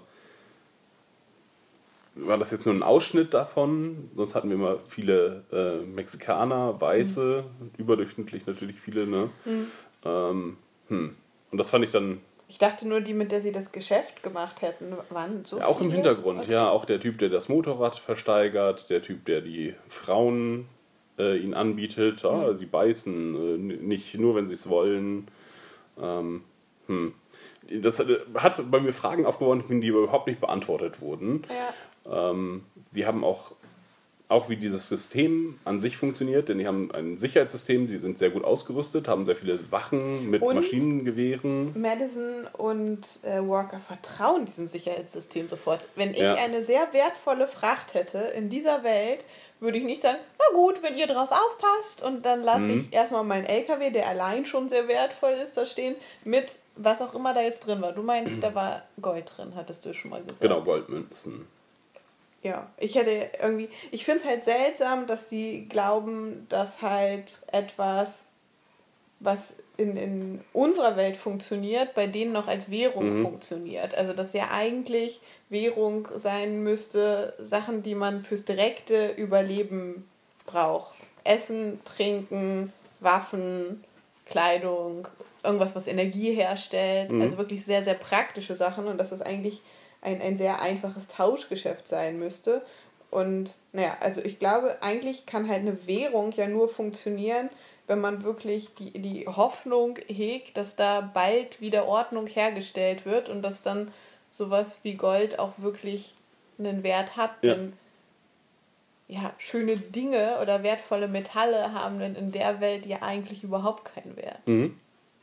War das jetzt nur ein Ausschnitt davon? Sonst hatten wir immer viele äh, Mexikaner, Weiße, mhm. überdurchschnittlich natürlich viele, ne? Mhm. Ähm, hm. Und das fand ich dann... Ich dachte nur, die, mit der sie das Geschäft gemacht hätten, waren so ja, auch viele? Im Hintergrund, okay. ja. Auch der Typ, der das Motorrad versteigert, der Typ, der die Frauen äh, ihn anbietet, mhm. ah, die beißen, äh, nicht nur, wenn sie es wollen. Ähm, hm. Das hat bei mir Fragen aufgeworfen, die überhaupt nicht beantwortet wurden. Ja. Ähm, die haben auch, auch wie dieses System an sich funktioniert, denn die haben ein Sicherheitssystem, die sind sehr gut ausgerüstet, haben sehr viele Wachen mit und Maschinengewehren. Madison und äh, Walker vertrauen diesem Sicherheitssystem sofort. Wenn ich ja. eine sehr wertvolle Fracht hätte in dieser Welt, würde ich nicht sagen, na gut, wenn ihr drauf aufpasst und dann lasse mhm. ich erstmal meinen L K W, der allein schon sehr wertvoll ist, da stehen, mit was auch immer da jetzt drin war. Du meinst, mhm. da war Gold drin, hattest du schon mal gesagt. Genau, Goldmünzen. Ja, ich hätte irgendwie, ich finde es halt seltsam, dass die glauben, dass halt etwas, was in, in unserer Welt funktioniert, bei denen noch als Währung mhm. funktioniert. Also dass ja eigentlich Währung sein müsste, Sachen, die man fürs direkte Überleben braucht. Essen, Trinken, Waffen, Kleidung, irgendwas, was Energie herstellt. Mhm. Also wirklich sehr, sehr praktische Sachen und das ist eigentlich Ein, ein sehr einfaches Tauschgeschäft sein müsste. Und naja, also ich glaube, eigentlich kann halt eine Währung ja nur funktionieren, wenn man wirklich die, die Hoffnung hegt, dass da bald wieder Ordnung hergestellt wird und dass dann sowas wie Gold auch wirklich einen Wert hat. Ja. Denn ja, schöne Dinge oder wertvolle Metalle haben dann in der Welt ja eigentlich überhaupt keinen Wert. Mhm.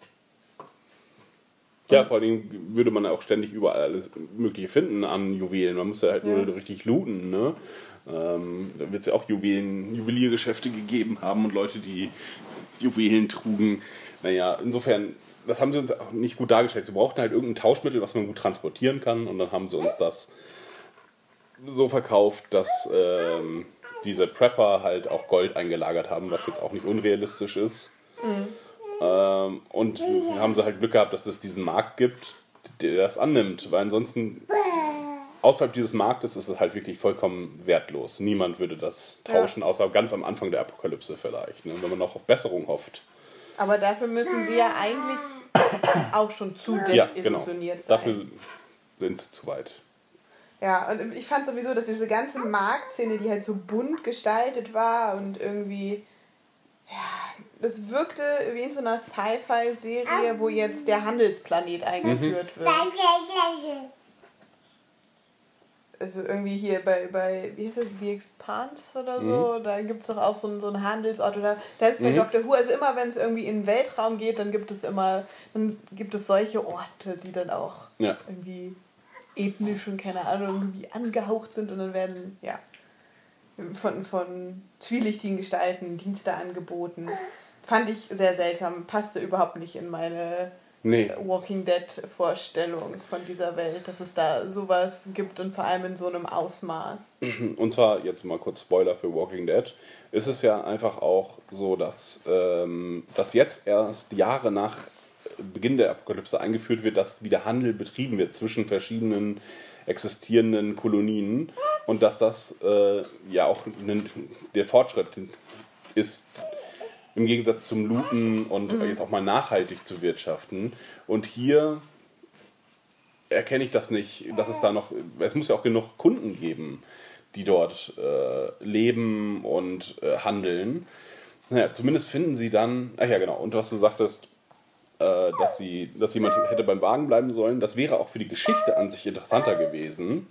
Ja, vor allem würde man auch ständig überall alles Mögliche finden an Juwelen. Man muss ja halt ja. nur richtig looten, ne? Ähm, da wird es ja auch Juwelen, Juweliergeschäfte gegeben haben und Leute, die Juwelen trugen. Naja, insofern, das haben sie uns auch nicht gut dargestellt. Sie brauchten halt irgendein Tauschmittel, was man gut transportieren kann und dann haben sie uns das so verkauft, dass ähm, diese Prepper halt auch Gold eingelagert haben, was jetzt auch nicht unrealistisch ist. Mhm. Ähm, und haben sie halt Glück gehabt, dass es diesen Markt gibt, der das annimmt, weil ansonsten außerhalb dieses Marktes ist es halt wirklich vollkommen wertlos. Niemand würde das tauschen, ja. außer ganz am Anfang der Apokalypse vielleicht, ne? Wenn man noch auf Besserung hofft. Aber dafür müssen sie ja eigentlich auch schon zu desillusioniert ja, genau. sein. Dafür sind sie zu weit. Ja, und ich fand sowieso, dass diese ganze Marktszene, die halt so bunt gestaltet war und irgendwie... Ja, es wirkte wie in so einer Sci-Fi-Serie, wo jetzt der Handelsplanet eingeführt mhm. wird. Also irgendwie hier bei, bei wie heißt das, The Expanse oder so, mhm. da gibt es doch auch so einen, so einen Handelsort oder selbst bei mhm. Doctor Who, also immer wenn es irgendwie in den Weltraum geht, dann gibt es immer, dann gibt es solche Orte, die dann auch ja. irgendwie ethnisch und keine Ahnung, irgendwie angehaucht sind und dann werden, ja, von, von zwielichtigen Gestalten Dienste angeboten. Fand ich sehr seltsam, passte überhaupt nicht in meine nee. Walking Dead-Vorstellung von dieser Welt, dass es da sowas gibt und vor allem in so einem Ausmaß. Und zwar, jetzt mal kurz Spoiler für Walking Dead, ist es ja einfach auch so, dass, ähm, dass jetzt erst Jahre nach Beginn der Apokalypse eingeführt wird, dass wieder Handel betrieben wird zwischen verschiedenen existierenden Kolonien und dass das äh, ja auch ne, der Fortschritt ist, im Gegensatz zum Looten und mhm. jetzt auch mal nachhaltig zu wirtschaften. Und hier erkenne ich das nicht, dass es da noch, es muss ja auch genug Kunden geben, die dort äh, leben und äh, handeln. Naja, zumindest finden sie dann, ach ja genau, und was du sagtest, äh, dass, sie, dass jemand hätte beim Wagen bleiben sollen, das wäre auch für die Geschichte an sich interessanter gewesen.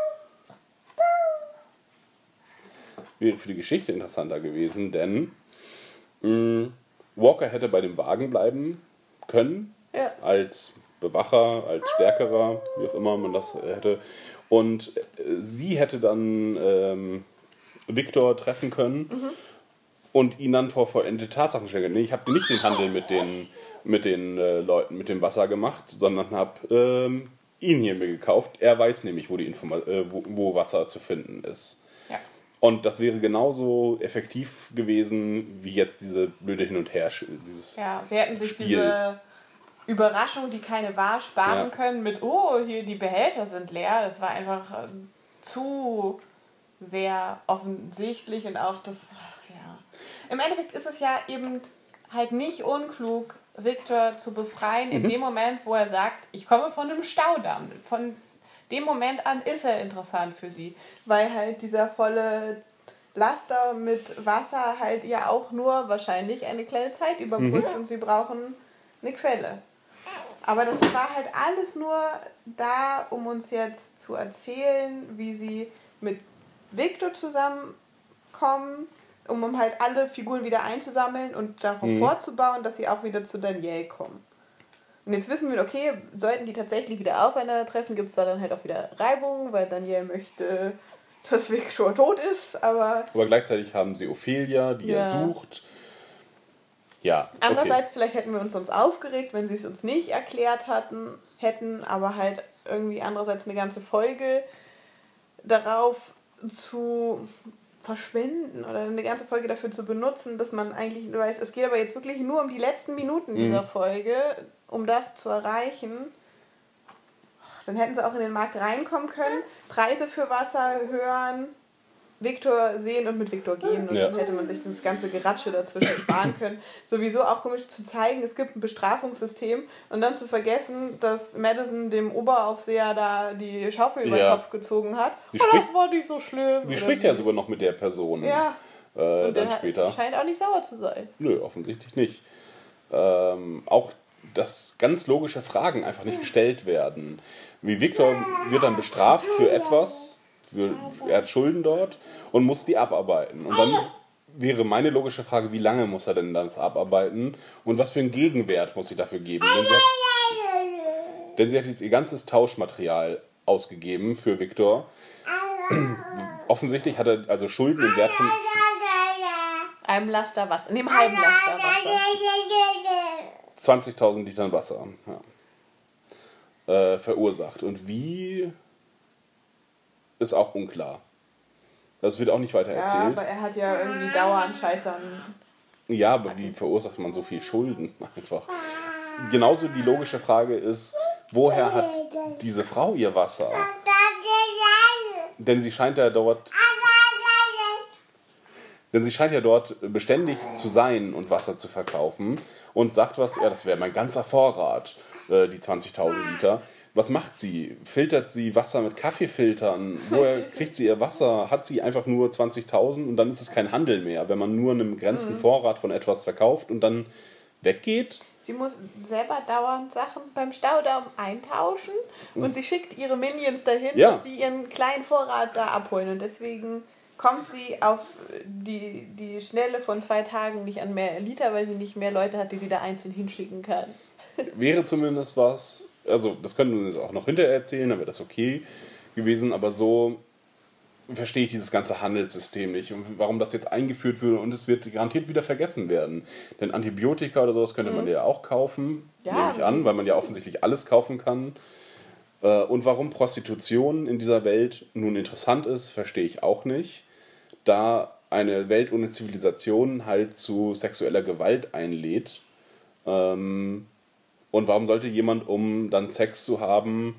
Wäre für die Geschichte interessanter gewesen, denn mh, Walker hätte bei dem Wagen bleiben können, ja. als Bewacher, als Stärkerer, wie auch immer man das hätte. Und sie hätte dann ähm, Victor treffen können. Mhm. und ihn dann vor vollendete Tatsachen stellen. Nee, ich habe nicht den Handel mit den, mit den äh, Leuten, mit dem Wasser gemacht, sondern habe ähm, ihn hier mir gekauft. Er weiß nämlich, wo, die Informa- äh, wo, wo Wasser zu finden ist. Ja. Und das wäre genauso effektiv gewesen, wie jetzt diese blöde Hin- und Her. Dieses Ja, sie hätten sich Spiel. diese Überraschung, die keine war, sparen Ja. können mit, oh, hier die Behälter sind leer. Das war einfach äh, zu sehr offensichtlich und auch das, ja. Im Endeffekt ist es ja eben halt nicht unklug, Victor zu befreien in Mhm. dem Moment, wo er sagt, ich komme von einem Staudamm. Von dem Moment an ist er interessant für sie, weil halt dieser volle Laster mit Wasser halt ja auch nur wahrscheinlich eine kleine Zeit überbrückt und sie brauchen eine Quelle. Aber das war halt alles nur da, um uns jetzt zu erzählen, wie sie mit Victor zusammenkommen, um halt alle Figuren wieder einzusammeln und darauf Mhm. vorzubauen, dass sie auch wieder zu Danielle kommen. Und jetzt wissen wir, okay, sollten die tatsächlich wieder aufeinandertreffen, gibt es da dann halt auch wieder Reibungen, weil Danielle möchte, dass Victor tot ist, aber Aber gleichzeitig haben sie Ophelia, die er Ja. sucht. Ja, okay. andererseits, vielleicht hätten wir uns sonst aufgeregt, wenn sie es uns nicht erklärt hatten, hätten, aber halt irgendwie andererseits eine ganze Folge darauf zu verschwenden oder eine ganze Folge dafür zu benutzen, dass man eigentlich weiß, es geht aber jetzt wirklich nur um die letzten Minuten dieser Mhm. Folge, um das zu erreichen. Dann hätten sie auch in den Markt reinkommen können, Preise für Wasser hören, Victor sehen und mit Victor gehen. Und Ja. dann hätte man sich das ganze Geratsche dazwischen sparen können. Sowieso auch komisch zu zeigen, es gibt ein Bestrafungssystem und dann zu vergessen, dass Madison dem Oberaufseher da die Schaufel über den Ja. Kopf gezogen hat. Die Oh, spricht- das war nicht so schlimm. Sie Oder spricht wie? ja sogar noch mit der Person. Ja, Äh, und dann der später. scheint auch nicht sauer zu sein. Nö, offensichtlich nicht. Ähm, auch, dass ganz logische Fragen einfach nicht gestellt werden. Wie Victor wird dann bestraft für etwas, für, er hat Schulden dort und muss die abarbeiten. Und dann wäre meine logische Frage, wie lange muss er denn das abarbeiten und was für einen Gegenwert muss sie dafür geben? Denn sie hat, denn sie hat jetzt ihr ganzes Tauschmaterial ausgegeben für Victor. Offensichtlich hat er also Schulden im Wert von Einem Laster Wasser, in dem halben Laster Wasser. zwanzigtausend Litern Wasser ja. äh, verursacht. Und wie ist auch unklar. Das wird auch nicht weiter Ja, erzählt. aber er hat ja irgendwie dauernd Scheiße an. Ja, aber wie verursacht man so viel Schulden einfach? Genauso die logische Frage ist, woher hat diese Frau ihr Wasser? Denn sie scheint ja dort, denn sie scheint ja dort beständig zu sein und Wasser zu verkaufen und sagt was, ja, das wäre mein ganzer Vorrat, äh, die zwanzigtausend Liter. Was macht sie? Filtert sie Wasser mit Kaffeefiltern? Woher kriegt sie ihr Wasser? Hat sie einfach nur zwanzigtausend und dann ist es kein Handel mehr, wenn man nur einen begrenzten Vorrat von etwas verkauft und dann weggeht? Sie muss selber dauernd Sachen beim Staudamm eintauschen und sie schickt ihre Minions dahin, Ja. dass die ihren kleinen Vorrat da abholen. Und deswegen kommt sie auf die, die Schnelle von zwei Tagen nicht an mehr Liter, weil sie nicht mehr Leute hat, die sie da einzeln hinschicken kann. Wäre zumindest was, also das könnten wir uns auch noch hinterher erzählen, dann wäre das okay gewesen, aber so verstehe ich dieses ganze Handelssystem nicht und warum das jetzt eingeführt würde und es wird garantiert wieder vergessen werden. Denn Antibiotika oder sowas könnte man ja auch kaufen, Ja, nehme ich an, weil man ja offensichtlich alles kaufen kann. Äh, Und warum Prostitution in dieser Welt nun interessant ist, verstehe ich auch nicht, da eine Welt ohne Zivilisation halt zu sexueller Gewalt einlädt. Ähm, Und warum sollte jemand, um dann Sex zu haben,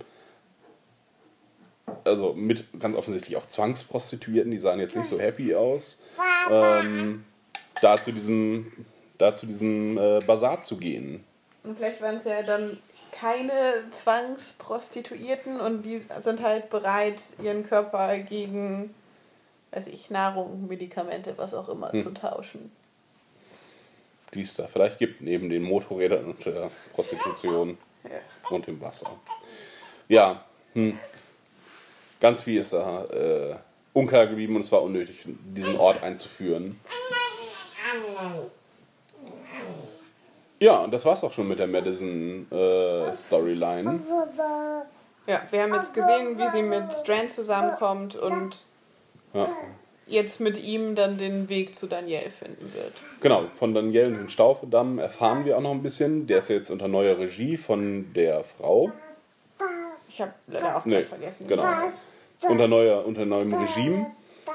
also mit ganz offensichtlich auch Zwangsprostituierten, die sahen jetzt nicht so happy aus, ähm, da zu diesem, da zu diesem äh, Basar zu gehen? Und vielleicht waren es ja dann keine Zwangsprostituierten und die sind halt bereit, ihren Körper gegen, weiß ich, Nahrung, Medikamente, was auch immer, Hm. zu tauschen. Die es da vielleicht gibt, neben den Motorrädern und der Prostitution Ja. und dem Wasser. Ja, hm. Ganz viel ist da äh, unklar geblieben und es war unnötig, diesen Ort einzuführen. Ja, und das war's auch schon mit der Madison-Storyline. Ja, wir haben jetzt gesehen, wie sie mit Strand zusammenkommt und ja. jetzt mit ihm dann den Weg zu Daniel finden wird. Genau, von Daniel und dem Staudamm erfahren wir auch noch ein bisschen. Der ist jetzt unter neuer Regie von der Frau. Ich habe leider auch Nee, gleich vergessen. genau. Unter, neuer, unter neuem Regime.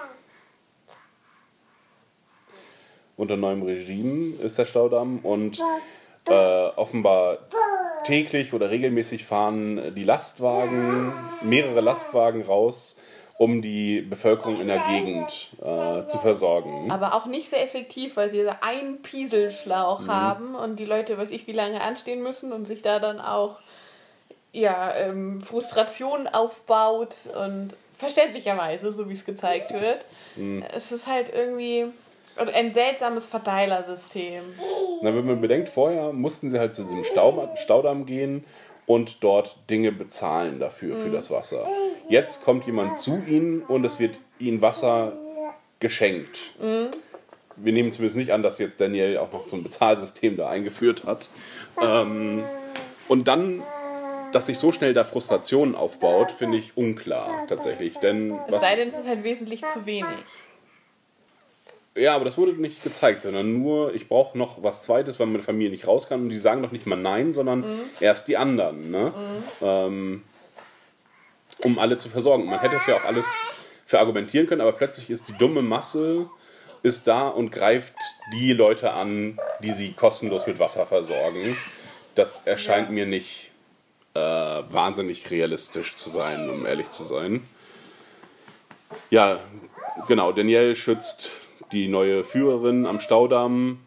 Unter neuem Regime ist der Staudamm und äh, offenbar täglich oder regelmäßig fahren die Lastwagen, mehrere Lastwagen raus, um die Bevölkerung in der Gegend äh, zu versorgen. Aber auch nicht sehr effektiv, weil sie so einen Pieselschlauch Mhm. haben und die Leute, weiß ich, wie lange anstehen müssen und sich da dann auch ja, ähm, Frustration aufbaut und verständlicherweise, so wie es gezeigt wird. Mhm. Es ist halt irgendwie ein seltsames Verteilersystem. Na, wenn man bedenkt, vorher mussten sie halt zu diesem Stau, Staudamm gehen und dort Dinge bezahlen dafür, für das Wasser. Jetzt kommt jemand zu ihnen und es wird ihnen Wasser geschenkt. Mhm. Wir nehmen zumindest nicht an, dass jetzt Daniel auch noch so ein Bezahlsystem da eingeführt hat. Ähm, und dann, dass sich so schnell da Frustration aufbaut, finde ich unklar tatsächlich. Denn Es was, sei denn, es ist halt wesentlich zu wenig. ja, aber das wurde nicht gezeigt, sondern nur, ich brauche noch was Zweites, weil meine Familie nicht raus kann. Und die sagen doch nicht mal nein, sondern Mhm. erst die anderen, ne? Ähm, um alle zu versorgen. Man hätte es ja auch alles verargumentieren können, aber plötzlich ist die dumme Masse ist da und greift die Leute an, die sie kostenlos mit Wasser versorgen. Das erscheint Ja. mir nicht äh, wahnsinnig realistisch zu sein, um ehrlich zu sein. Ja, genau, Daniel schützt die neue Führerin am Staudamm.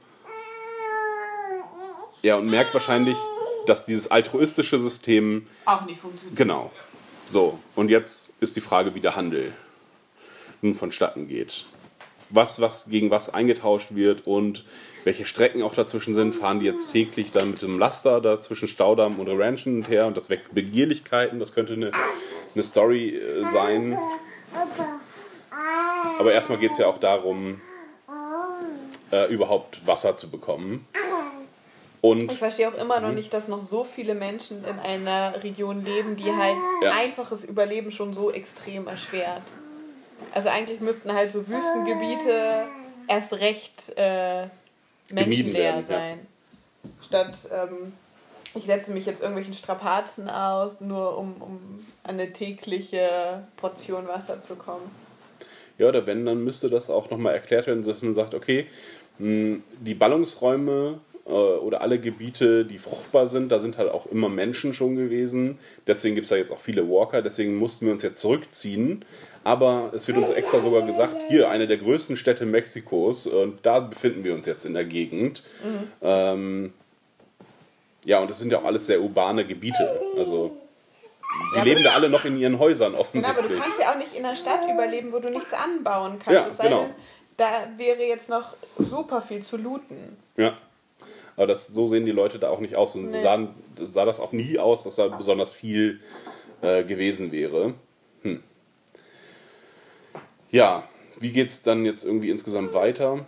Ja, und merkt wahrscheinlich, dass dieses altruistische System, Auch nicht funktioniert. genau, so, und jetzt ist die Frage, wie der Handel nun vonstatten geht. Was, was gegen was eingetauscht wird und welche Strecken auch dazwischen sind, fahren die jetzt täglich dann mit dem Laster da zwischen Staudamm und der Ranch hin und her und das weckt Begierlichkeiten, das könnte eine, eine Story äh, sein. Aber erstmal geht es ja auch darum, äh, überhaupt Wasser zu bekommen. Und Ich verstehe auch immer noch nicht, dass noch so viele Menschen in einer Region leben, die halt Ja. einfaches Überleben schon so extrem erschwert. Also eigentlich müssten halt so Wüstengebiete erst recht äh, menschenleer werden, ja. sein. Statt ähm, ich setze mich jetzt irgendwelchen Strapazen aus, nur um, um an eine tägliche Portion Wasser zu kommen. ja, oder wenn, dann müsste das auch nochmal erklärt werden, dass man sagt, okay, mh, die Ballungsräume äh, oder alle Gebiete, die fruchtbar sind, da sind halt auch immer Menschen schon gewesen. Deswegen gibt es da jetzt auch viele Walker, deswegen mussten wir uns jetzt zurückziehen. Aber es wird uns extra sogar gesagt, hier, eine der größten Städte Mexikos, und da befinden wir uns jetzt in der Gegend. Mhm. Ähm, ja, und das sind ja auch alles sehr urbane Gebiete. Also, die Ja, leben aber- da alle noch in ihren Häusern Genau, aber du offensichtlich. kannst ja auch nicht in einer Stadt überleben, wo du nichts anbauen kannst. Ja, Es sei genau. denn, da wäre jetzt noch super viel zu looten. Ja. Aber das, so sehen die Leute da auch nicht aus. Und Nee. sie sahen, sah das auch nie aus, dass da besonders viel äh, gewesen wäre. Hm. Ja, wie geht's dann jetzt irgendwie insgesamt weiter?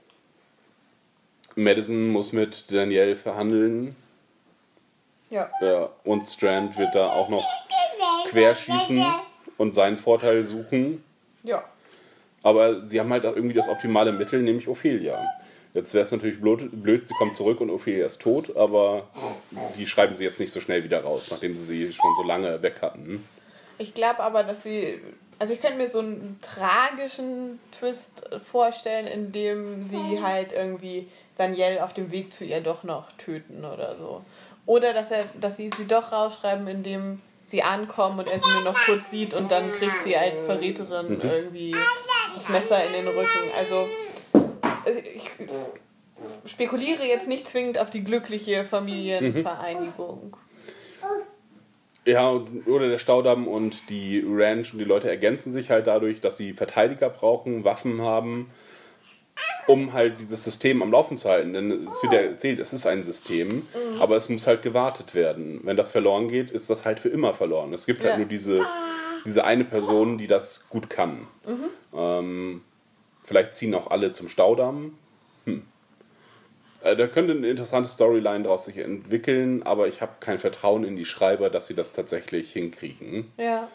Madison muss mit Danielle verhandeln. Ja. Ja, und Strand wird da auch noch querschießen und seinen Vorteil suchen. Ja. Aber sie haben halt auch irgendwie das optimale Mittel, nämlich Ophelia. Jetzt wäre es natürlich blöd, blöd, sie kommt zurück und Ophelia ist tot, aber die schreiben sie jetzt nicht so schnell wieder raus, nachdem sie sie schon so lange weg hatten. Ich glaube aber, dass sie. Also ich könnte mir so einen tragischen Twist vorstellen, in dem sie halt irgendwie Danielle auf dem Weg zu ihr doch noch töten oder so. Oder dass er, dass sie sie doch rausschreiben, indem sie ankommen und er sie nur noch kurz sieht und dann kriegt sie als Verräterin Mhm. irgendwie das Messer in den Rücken. Also ich spekuliere jetzt nicht zwingend auf die glückliche Familienvereinigung. Ja, oder der Staudamm und die Ranch und die Leute ergänzen sich halt dadurch, dass sie Verteidiger brauchen, Waffen haben, um halt dieses System am Laufen zu halten. Denn es wird ja erzählt, es ist ein System, mhm. aber es muss halt gewartet werden. Wenn das verloren geht, ist das halt für immer verloren. Es gibt halt Ja. nur diese, diese eine Person, die das gut kann. Mhm. Ähm, vielleicht ziehen auch alle zum Staudamm. Hm. Äh, Da könnte eine interessante Storyline daraus sich entwickeln, aber ich habe kein Vertrauen in die Schreiber, dass sie das tatsächlich hinkriegen. Ja.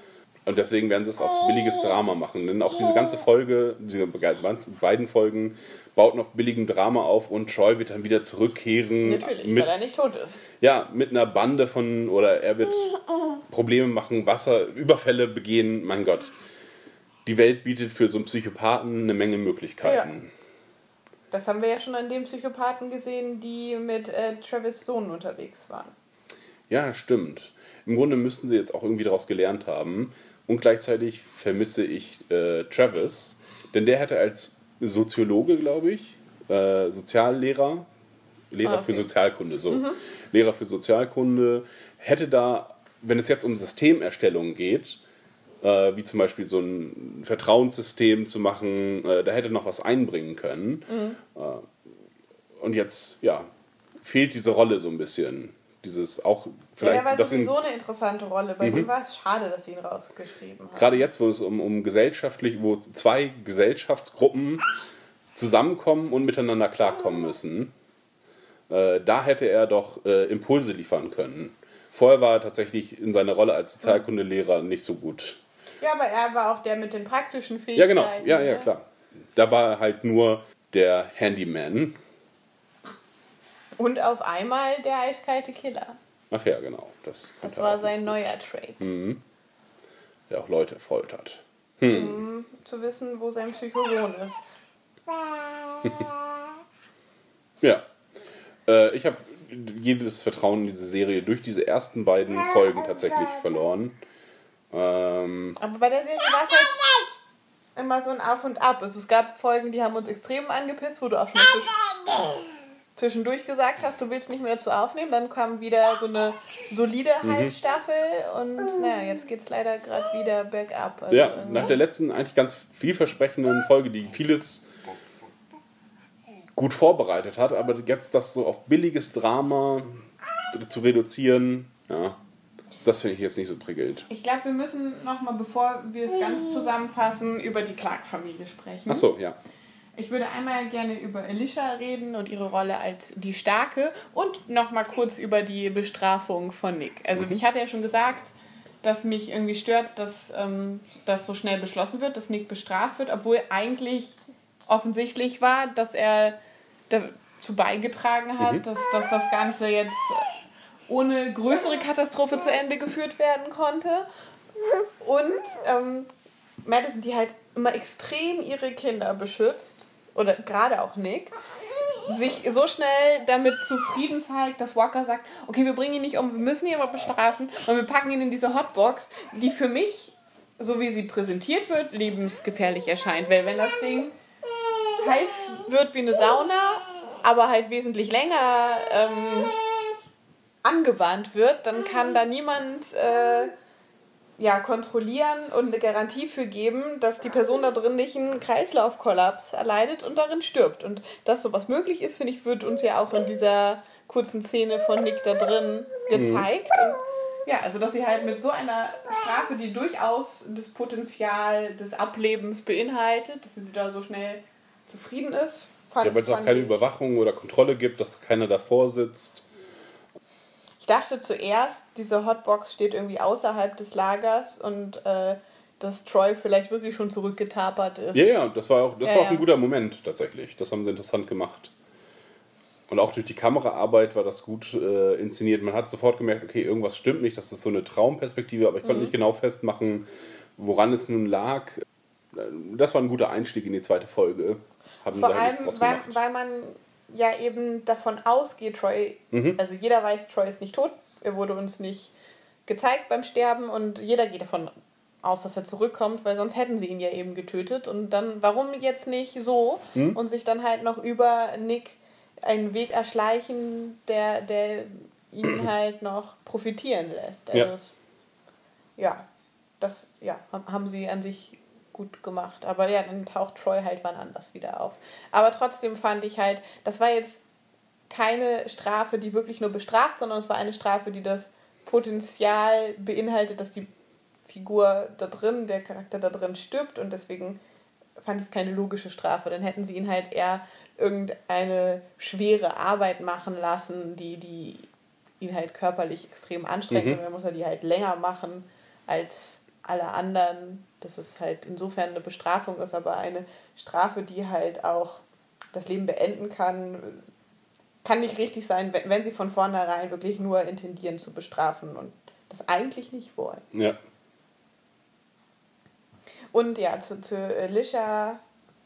Und deswegen werden sie es aufs billiges Drama machen. Denn auch diese ganze Folge, diese beiden Folgen, bauten auf billigem Drama auf und Troy wird dann wieder zurückkehren. Natürlich, mit, weil er nicht tot ist. Ja, mit einer Bande von, oder er wird Probleme machen, Wasser, Überfälle begehen, mein Gott. Die Welt bietet für so einen Psychopathen eine Menge Möglichkeiten. Ja. Das haben wir ja schon an den Psychopathen gesehen, die mit äh, Travis' Sohn unterwegs waren. Ja, stimmt. Im Grunde müssten sie jetzt auch irgendwie daraus gelernt haben. Und gleichzeitig vermisse ich äh, Travis, denn der hätte als Soziologe, glaube ich, äh, Soziallehrer, Lehrer ah, okay. für Sozialkunde, so, mhm. Lehrer für Sozialkunde, hätte da, wenn es jetzt um Systemerstellung geht, äh, wie zum Beispiel so ein Vertrauenssystem zu machen, äh, da hätte noch was einbringen können. Mhm. Äh, und jetzt, ja, fehlt diese Rolle so ein bisschen. Dieses auch vielleicht. Ja, der war das sowieso in, eine interessante Rolle. Bei mhm. dem war es schade, dass sie ihn rausgeschrieben haben. Gerade jetzt, wo es um, um gesellschaftlich, wo zwei Gesellschaftsgruppen zusammenkommen und miteinander klarkommen müssen, äh, da hätte er doch äh, Impulse liefern können. Vorher war er tatsächlich in seiner Rolle als Sozialkundelehrer nicht so gut. Ja, aber er war auch der mit den praktischen Fähigkeiten. Ja, genau. Ja, ja, ne? klar. Da war er halt nur der Handyman. Und auf einmal der eiskalte Killer. Ach ja, genau. Das, das war sein neuer Trait. Mhm. Der auch Leute foltert. Hm. Um zu wissen, wo sein Psychosohn ist. Ja. Äh, ich habe jedes Vertrauen in diese Serie durch diese ersten beiden Folgen tatsächlich verloren. Ähm, Aber bei der Serie war es halt immer so ein Auf und Ab. Es gab Folgen, die haben uns extrem angepisst, wo du auch schon zwischendurch gesagt hast, du willst nicht mehr dazu aufnehmen. Dann kam wieder so eine solide Halbstaffel und naja, jetzt geht es leider gerade wieder bergab. Also ja, irgendwie. nach der letzten eigentlich ganz vielversprechenden Folge, die vieles gut vorbereitet hat, aber jetzt das so auf billiges Drama zu reduzieren, ja, das finde ich jetzt nicht so prickelnd. Ich glaube, wir müssen nochmal, bevor wir es ganz zusammenfassen, über die Clark-Familie sprechen. Ach so, ja. Ich würde einmal gerne über Alicia reden und ihre Rolle als die Starke und nochmal kurz über die Bestrafung von Nick. Also ich hatte ja schon gesagt, dass mich irgendwie stört, dass ähm, das so schnell beschlossen wird, dass Nick bestraft wird, obwohl eigentlich offensichtlich war, dass er dazu beigetragen hat, mhm. dass, dass das Ganze jetzt ohne größere Katastrophe zu Ende geführt werden konnte. Und ähm, Madison, die halt immer extrem ihre Kinder beschützt, oder gerade auch Nick, sich so schnell damit zufrieden zeigt, dass Walker sagt, okay, wir bringen ihn nicht um, wir müssen ihn aber bestrafen und wir packen ihn in diese Hotbox, die für mich, so wie sie präsentiert wird, lebensgefährlich erscheint. Weil wenn das Ding heiß wird wie eine Sauna, aber halt wesentlich länger ähm, angewandt wird, dann kann da niemand äh, ja, kontrollieren und eine Garantie für geben, dass die Person da drin nicht einen Kreislaufkollaps erleidet und darin stirbt. Und dass sowas möglich ist, finde ich, wird uns ja auch in dieser kurzen Szene von Nick da drin gezeigt. Mhm. Und ja, also dass sie halt mit so einer Strafe, die durchaus das Potenzial des Ablebens beinhaltet, dass sie da so schnell zufrieden ist. Ja, weil es auch keine Überwachung oder Kontrolle gibt, dass keiner davor sitzt. Ich dachte zuerst, diese Hotbox steht irgendwie außerhalb des Lagers und äh, dass Troy vielleicht wirklich schon zurückgetapert ist. Ja, ja, das war auch, das ja, war auch ein ja. guter Moment tatsächlich. Das haben sie interessant gemacht. Und auch durch die Kameraarbeit war das gut äh, inszeniert. Man hat sofort gemerkt, okay, irgendwas stimmt nicht, das ist so eine Traumperspektive, aber ich konnte mhm. nicht genau festmachen, woran es nun lag. Das war ein guter Einstieg in die zweite Folge. Haben Vor allem, weil, weil man ja eben davon ausgeht, Troy, mhm. also jeder weiß, Troy ist nicht tot, er wurde uns nicht gezeigt beim Sterben und jeder geht davon aus, dass er zurückkommt, weil sonst hätten sie ihn ja eben getötet und dann, warum jetzt nicht so mhm. und sich dann halt noch über Nick einen Weg erschleichen, der, der ihn halt noch profitieren lässt. Also ja. Das, ja, das ja, haben sie an sich gut gemacht. Aber ja, dann taucht Troy halt wann anders wieder auf. Aber trotzdem fand ich halt, das war jetzt keine Strafe, die wirklich nur bestraft, sondern es war eine Strafe, die das Potenzial beinhaltet, dass die Figur da drin, der Charakter da drin stirbt und deswegen fand ich es keine logische Strafe. Dann hätten sie ihn halt eher irgendeine schwere Arbeit machen lassen, die, die ihn halt körperlich extrem anstrengt mhm. und dann muss er die halt länger machen als alle anderen, dass es halt insofern eine Bestrafung ist, aber eine Strafe, die halt auch das Leben beenden kann, kann nicht richtig sein, wenn sie von vornherein wirklich nur intendieren zu bestrafen und das eigentlich nicht wollen. Ja. Und ja, zu, zu Alicia,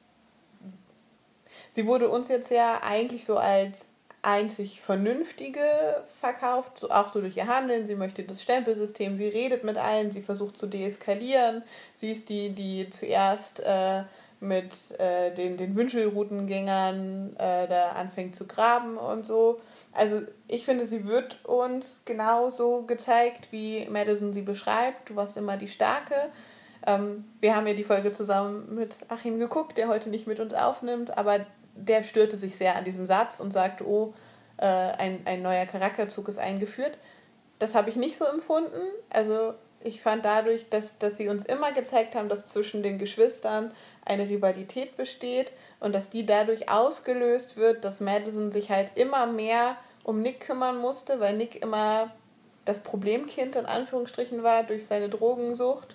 sie wurde uns jetzt ja eigentlich so als einzig Vernünftige verkauft, so auch so durch ihr Handeln. Sie möchte das Stempelsystem, sie redet mit allen, sie versucht zu deeskalieren. Sie ist die, die zuerst äh, mit äh, den, den Wünschelroutengängern äh, da anfängt zu graben und so. Also ich finde, sie wird uns genauso gezeigt, wie Madison sie beschreibt. Du warst immer die Starke. Ähm, wir haben ja die Folge zusammen mit Achim geguckt, der heute nicht mit uns aufnimmt, aber der störte sich sehr an diesem Satz und sagte, oh, äh, ein, ein neuer Charakterzug ist eingeführt. Das habe ich nicht so empfunden. Also ich fand dadurch, dass, dass sie uns immer gezeigt haben, dass zwischen den Geschwistern eine Rivalität besteht und dass die dadurch ausgelöst wird, dass Madison sich halt immer mehr um Nick kümmern musste, weil Nick immer das Problemkind in Anführungsstrichen war durch seine Drogensucht,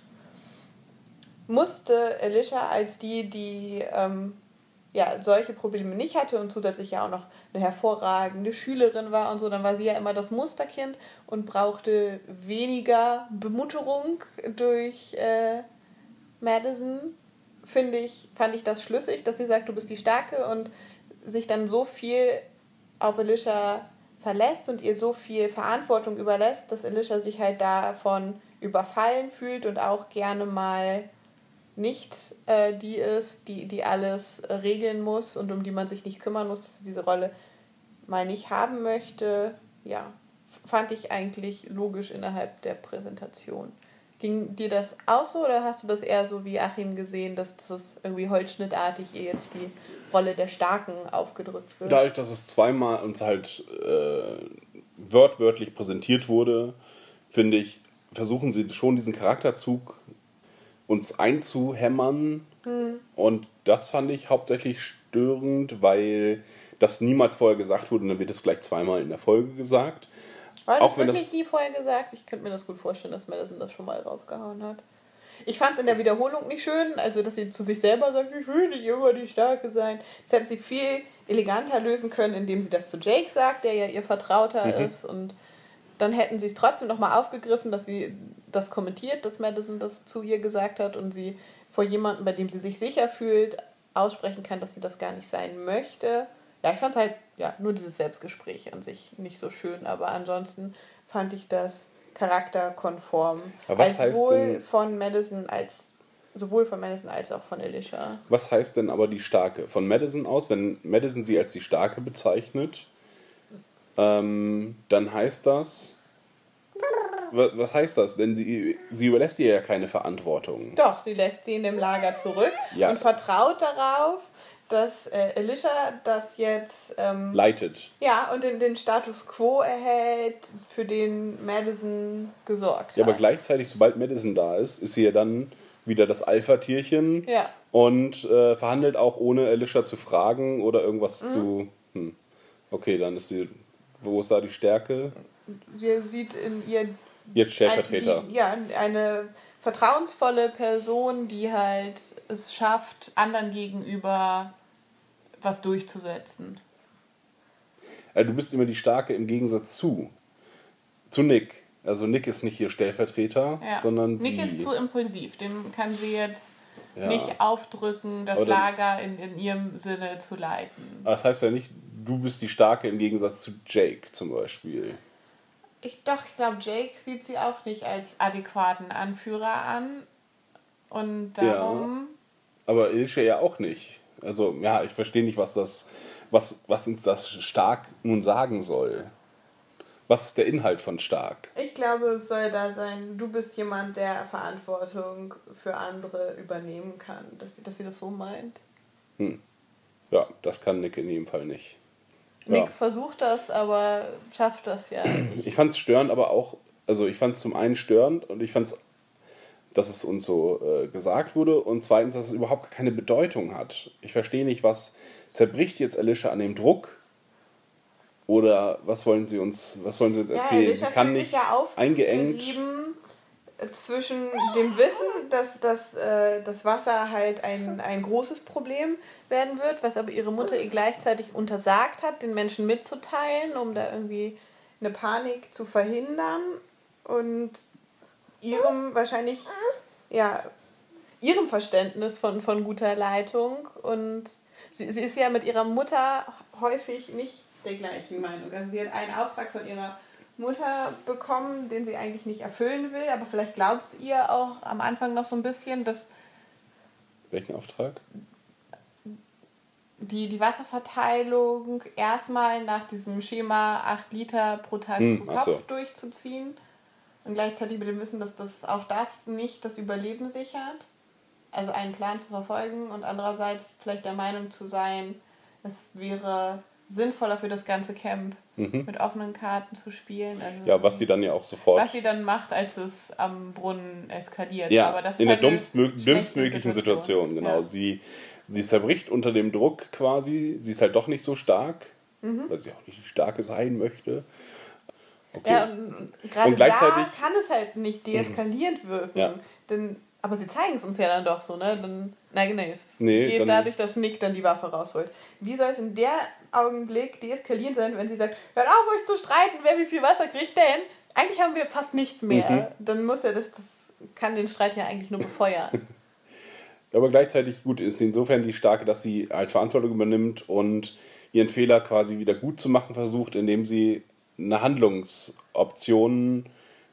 musste Alicia als die, die ähm, ja, solche Probleme nicht hatte und zusätzlich ja auch noch eine hervorragende Schülerin war und so, dann war sie ja immer das Musterkind und brauchte weniger Bemutterung durch äh, Madison. Finde ich, fand ich das schlüssig, dass sie sagt, du bist die Starke und sich dann so viel auf Alicia verlässt und ihr so viel Verantwortung überlässt, dass Alicia sich halt davon überfallen fühlt und auch gerne mal nicht äh, die ist, die, die alles äh, regeln muss und um die man sich nicht kümmern muss, dass sie diese Rolle mal nicht haben möchte. Ja, fand ich eigentlich logisch innerhalb der Präsentation. Ging dir das auch so oder hast du das eher so wie Achim gesehen, dass das irgendwie holzschnittartig ihr jetzt die Rolle der Starken aufgedrückt wird? Dadurch, dass es zweimal uns halt äh, wörtwörtlich präsentiert wurde, finde ich, versuchen sie schon diesen Charakterzug uns einzuhämmern. Hm. Und das fand ich hauptsächlich störend, weil das niemals vorher gesagt wurde und dann wird es gleich zweimal in der Folge gesagt. War das auch wenn wirklich das nie vorher gesagt? Ich könnte mir das gut vorstellen, dass Madison das schon mal rausgehauen hat. Ich fand es in der Wiederholung nicht schön, also dass sie zu sich selber sagt, ich will nicht immer die Starke sein. Das hätten sie viel eleganter lösen können, indem sie das zu Jake sagt, der ja ihr Vertrauter mhm. ist. Und dann hätten sie es trotzdem nochmal aufgegriffen, dass sie das kommentiert, dass Madison das zu ihr gesagt hat und sie vor jemandem, bei dem sie sich sicher fühlt, aussprechen kann, dass sie das gar nicht sein möchte. Ja, ich fand es halt, ja, nur dieses Selbstgespräch an sich nicht so schön, aber ansonsten fand ich das charakterkonform. Aber was als heißt wohl denn, von Madison als sowohl von Madison als auch von Alicia. Was heißt denn aber die Starke? Von Madison aus, wenn Madison sie als die Starke bezeichnet, ähm, dann heißt das... Was heißt das? Denn sie, sie überlässt ihr ja keine Verantwortung. Doch, sie lässt sie in dem Lager zurück ja. und vertraut darauf, dass äh, Alicia das jetzt ähm, leitet. Ja, und den, den Status quo erhält, für den Madison gesorgt hat. Ja, aber gleichzeitig, sobald Madison da ist, ist sie ja dann wieder das Alpha-Tierchen ja. und äh, verhandelt auch ohne Alicia zu fragen oder irgendwas mhm. zu... Hm. Okay, dann ist sie... Wo ist da die Stärke? Sie sieht in ihr... Jetzt Stellvertreter. Ein, die, ja, eine vertrauensvolle Person, die halt es schafft, anderen gegenüber was durchzusetzen. Also du bist immer die Starke im Gegensatz zu. Zu Nick. Also Nick ist nicht ihr Stellvertreter, ja. sondern Nick sie. Nick ist zu impulsiv. Dem kann sie jetzt ja. nicht aufdrücken, das dann, Lager in, in ihrem Sinne zu leiten. Aber das heißt ja nicht, du bist die Starke im Gegensatz zu Jake zum Beispiel. Ich doch, ich glaube, Jake sieht sie auch nicht als adäquaten Anführer an. Und darum... Ja, aber Alicia ja auch nicht. Also, ja, ich verstehe nicht, was das, was, was uns das stark nun sagen soll. Was ist der Inhalt von stark? Ich glaube, es soll da sein, du bist jemand, der Verantwortung für andere übernehmen kann. Dass sie, dass sie das so meint. Hm. Ja, das kann Nick in jedem Fall nicht. Nick ja. versucht das, aber schafft das ja nicht. Ich fand es störend, aber auch, also ich fand es zum einen störend und ich fand es, dass es uns so äh, gesagt wurde und zweitens, dass es überhaupt keine Bedeutung hat. Ich verstehe nicht, was zerbricht jetzt Alicia an dem Druck oder was wollen sie uns, was wollen sie uns erzählen? Ja, sie kann nicht ja eingeengt. zwischen dem Wissen, dass, dass äh, das Wasser halt ein, ein großes Problem werden wird, was aber ihre Mutter ihr gleichzeitig untersagt hat, den Menschen mitzuteilen, um da irgendwie eine Panik zu verhindern und ihrem wahrscheinlich, ja, ihrem Verständnis von, von guter Leitung. Und sie, sie ist ja mit ihrer Mutter häufig nicht der gleichen Meinung. Also sie hat einen Auftrag von ihrer Mutter bekommen, den sie eigentlich nicht erfüllen will, aber vielleicht glaubt es ihr auch am Anfang noch so ein bisschen, dass Welchen Auftrag? die, die Wasserverteilung erstmal nach diesem Schema acht Liter pro Tag Hm, pro ach Kopf so. durchzuziehen und gleichzeitig mit dem Wissen, dass das auch das nicht das Überleben sichert. Also einen Plan zu verfolgen und andererseits vielleicht der Meinung zu sein, es wäre sinnvoller für das ganze Camp Mhm. mit offenen Karten zu spielen. Also Ja, was sie dann ja auch sofort... was sie dann macht, als es am Brunnen eskaliert. Ja, Aber das ist in der halt eine dummstmö- schlechte dümmstmöglichen Situation, genau. Ja. Sie, sie zerbricht unter dem Druck quasi. Sie ist halt doch nicht so stark, weil sie auch nicht die Starke sein möchte. Okay. Ja, und gerade Und gleichzeitig- da kann es halt nicht deeskalierend wirken. Ja. Denn, aber sie zeigen es uns ja dann doch so, ne? Dann, nein, nein, es Nee, geht dann- dadurch, dass Nick dann die Waffe rausholt. Wie soll es in der Augenblick deeskalierend sein, wenn sie sagt, hört auf euch zu streiten, wer wie viel Wasser kriegt, denn eigentlich haben wir fast nichts mehr. Mhm. Dann muss ja das, das kann den Streit ja eigentlich nur befeuern. Aber gleichzeitig gut ist sie insofern die Starke, dass sie halt Verantwortung übernimmt und ihren Fehler quasi wieder gut zu machen versucht, indem sie eine Handlungsoption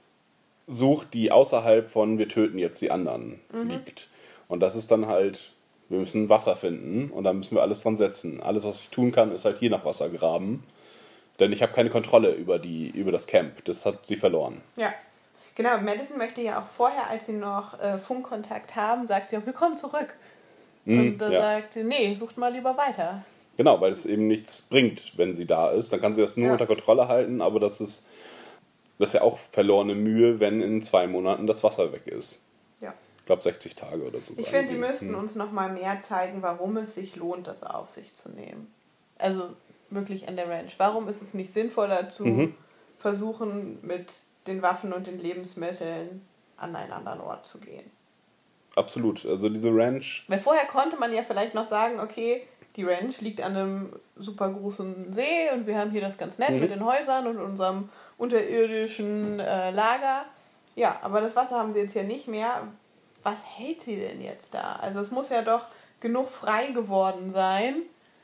sucht, die außerhalb von wir töten jetzt die anderen liegt. Und das ist dann halt, wir müssen Wasser finden und da müssen wir alles dran setzen. Alles, was ich tun kann, ist halt hier nach Wasser graben. Denn ich habe keine Kontrolle über, die, über das Camp. Das hat sie verloren. Ja, genau. Madison möchte ja auch vorher, als sie noch äh, Funkkontakt haben, sagt sie auch, wir kommen zurück. Und da ja. sagt sie, nee, sucht mal lieber weiter. Genau, weil es eben nichts bringt, wenn sie da ist. Dann kann sie das nur Ja. unter Kontrolle halten, aber das ist, das ist ja auch verlorene Mühe, wenn in zwei Monaten das Wasser weg ist. Ja. Ich glaube sechzig Tage oder so. Ich sagen finde, die sie. müssten uns noch mal mehr zeigen, warum es sich lohnt, das auf sich zu nehmen. Also wirklich an der Ranch. Warum ist es nicht sinnvoller zu Mhm. versuchen, mit den Waffen und den Lebensmitteln an einen anderen Ort zu gehen? Absolut. Also diese Ranch, Weil vorher konnte man ja vielleicht noch sagen, okay, die Ranch liegt an einem super großen See und wir haben hier das ganz nett Mhm. mit den Häusern und unserem unterirdischen äh, Lager. Ja, aber das Wasser haben sie jetzt ja nicht mehr. Was hält sie denn jetzt da? Also es muss ja doch genug frei geworden sein,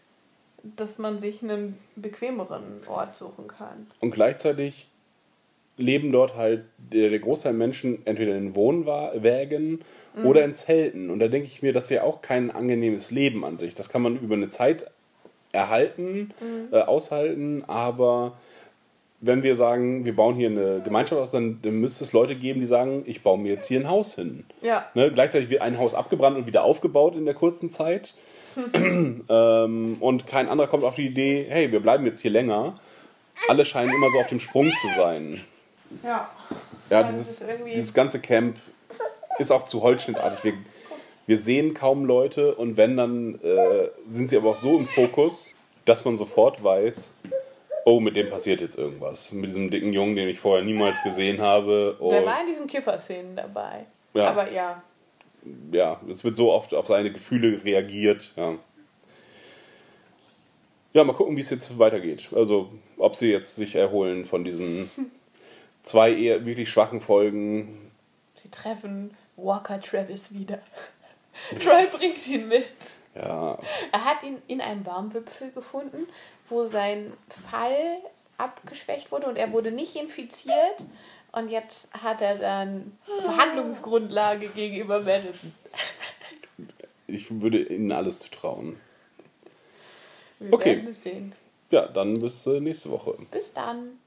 dass man sich einen bequemeren Ort suchen kann. und gleichzeitig leben dort halt der, der Großteil der Menschen entweder in Wohnwägen Mhm. oder in Zelten. Und da denke ich mir, das ist ja auch kein angenehmes Leben an sich. Das kann man über eine Zeit erhalten, Mhm. äh, aushalten, aber wenn wir sagen, wir bauen hier eine Gemeinschaft aus, dann, dann müsste es Leute geben, die sagen, ich baue mir jetzt hier ein Haus hin. Ja, Ne? Gleichzeitig wird ein Haus abgebrannt und wieder aufgebaut in der kurzen Zeit. ähm, und kein anderer kommt auf die Idee, hey, wir bleiben jetzt hier länger. Alle scheinen immer so auf dem Sprung zu sein. ja. Ja, Das dieses, ist irgendwie- dieses ganze Camp ist auch zu holzschnittartig. Wir, wir sehen kaum Leute und wenn, dann äh, sind sie aber auch so im Fokus, dass man sofort weiß, oh, mit dem passiert jetzt irgendwas. Mit diesem dicken Jungen, den ich vorher niemals gesehen habe. Oh, Der war in diesen Kiffer-Szenen dabei. Ja. Aber ja, ja, es wird so oft auf seine Gefühle reagiert. Ja. Ja, mal gucken, wie es jetzt weitergeht. Also, ob sie jetzt sich erholen von diesen zwei eher wirklich schwachen Folgen. sie treffen Walker Travis wieder. Troy bringt ihn mit. Ja, Er hat ihn in einem Baumwipfel gefunden, wo sein Fall abgeschwächt wurde und er wurde nicht infiziert. Und jetzt hat er dann Verhandlungsgrundlage gegenüber Madison. ich würde ihnen alles zutrauen. Wir Okay. werden es sehen. Ja, dann bis äh, nächste Woche. Bis dann.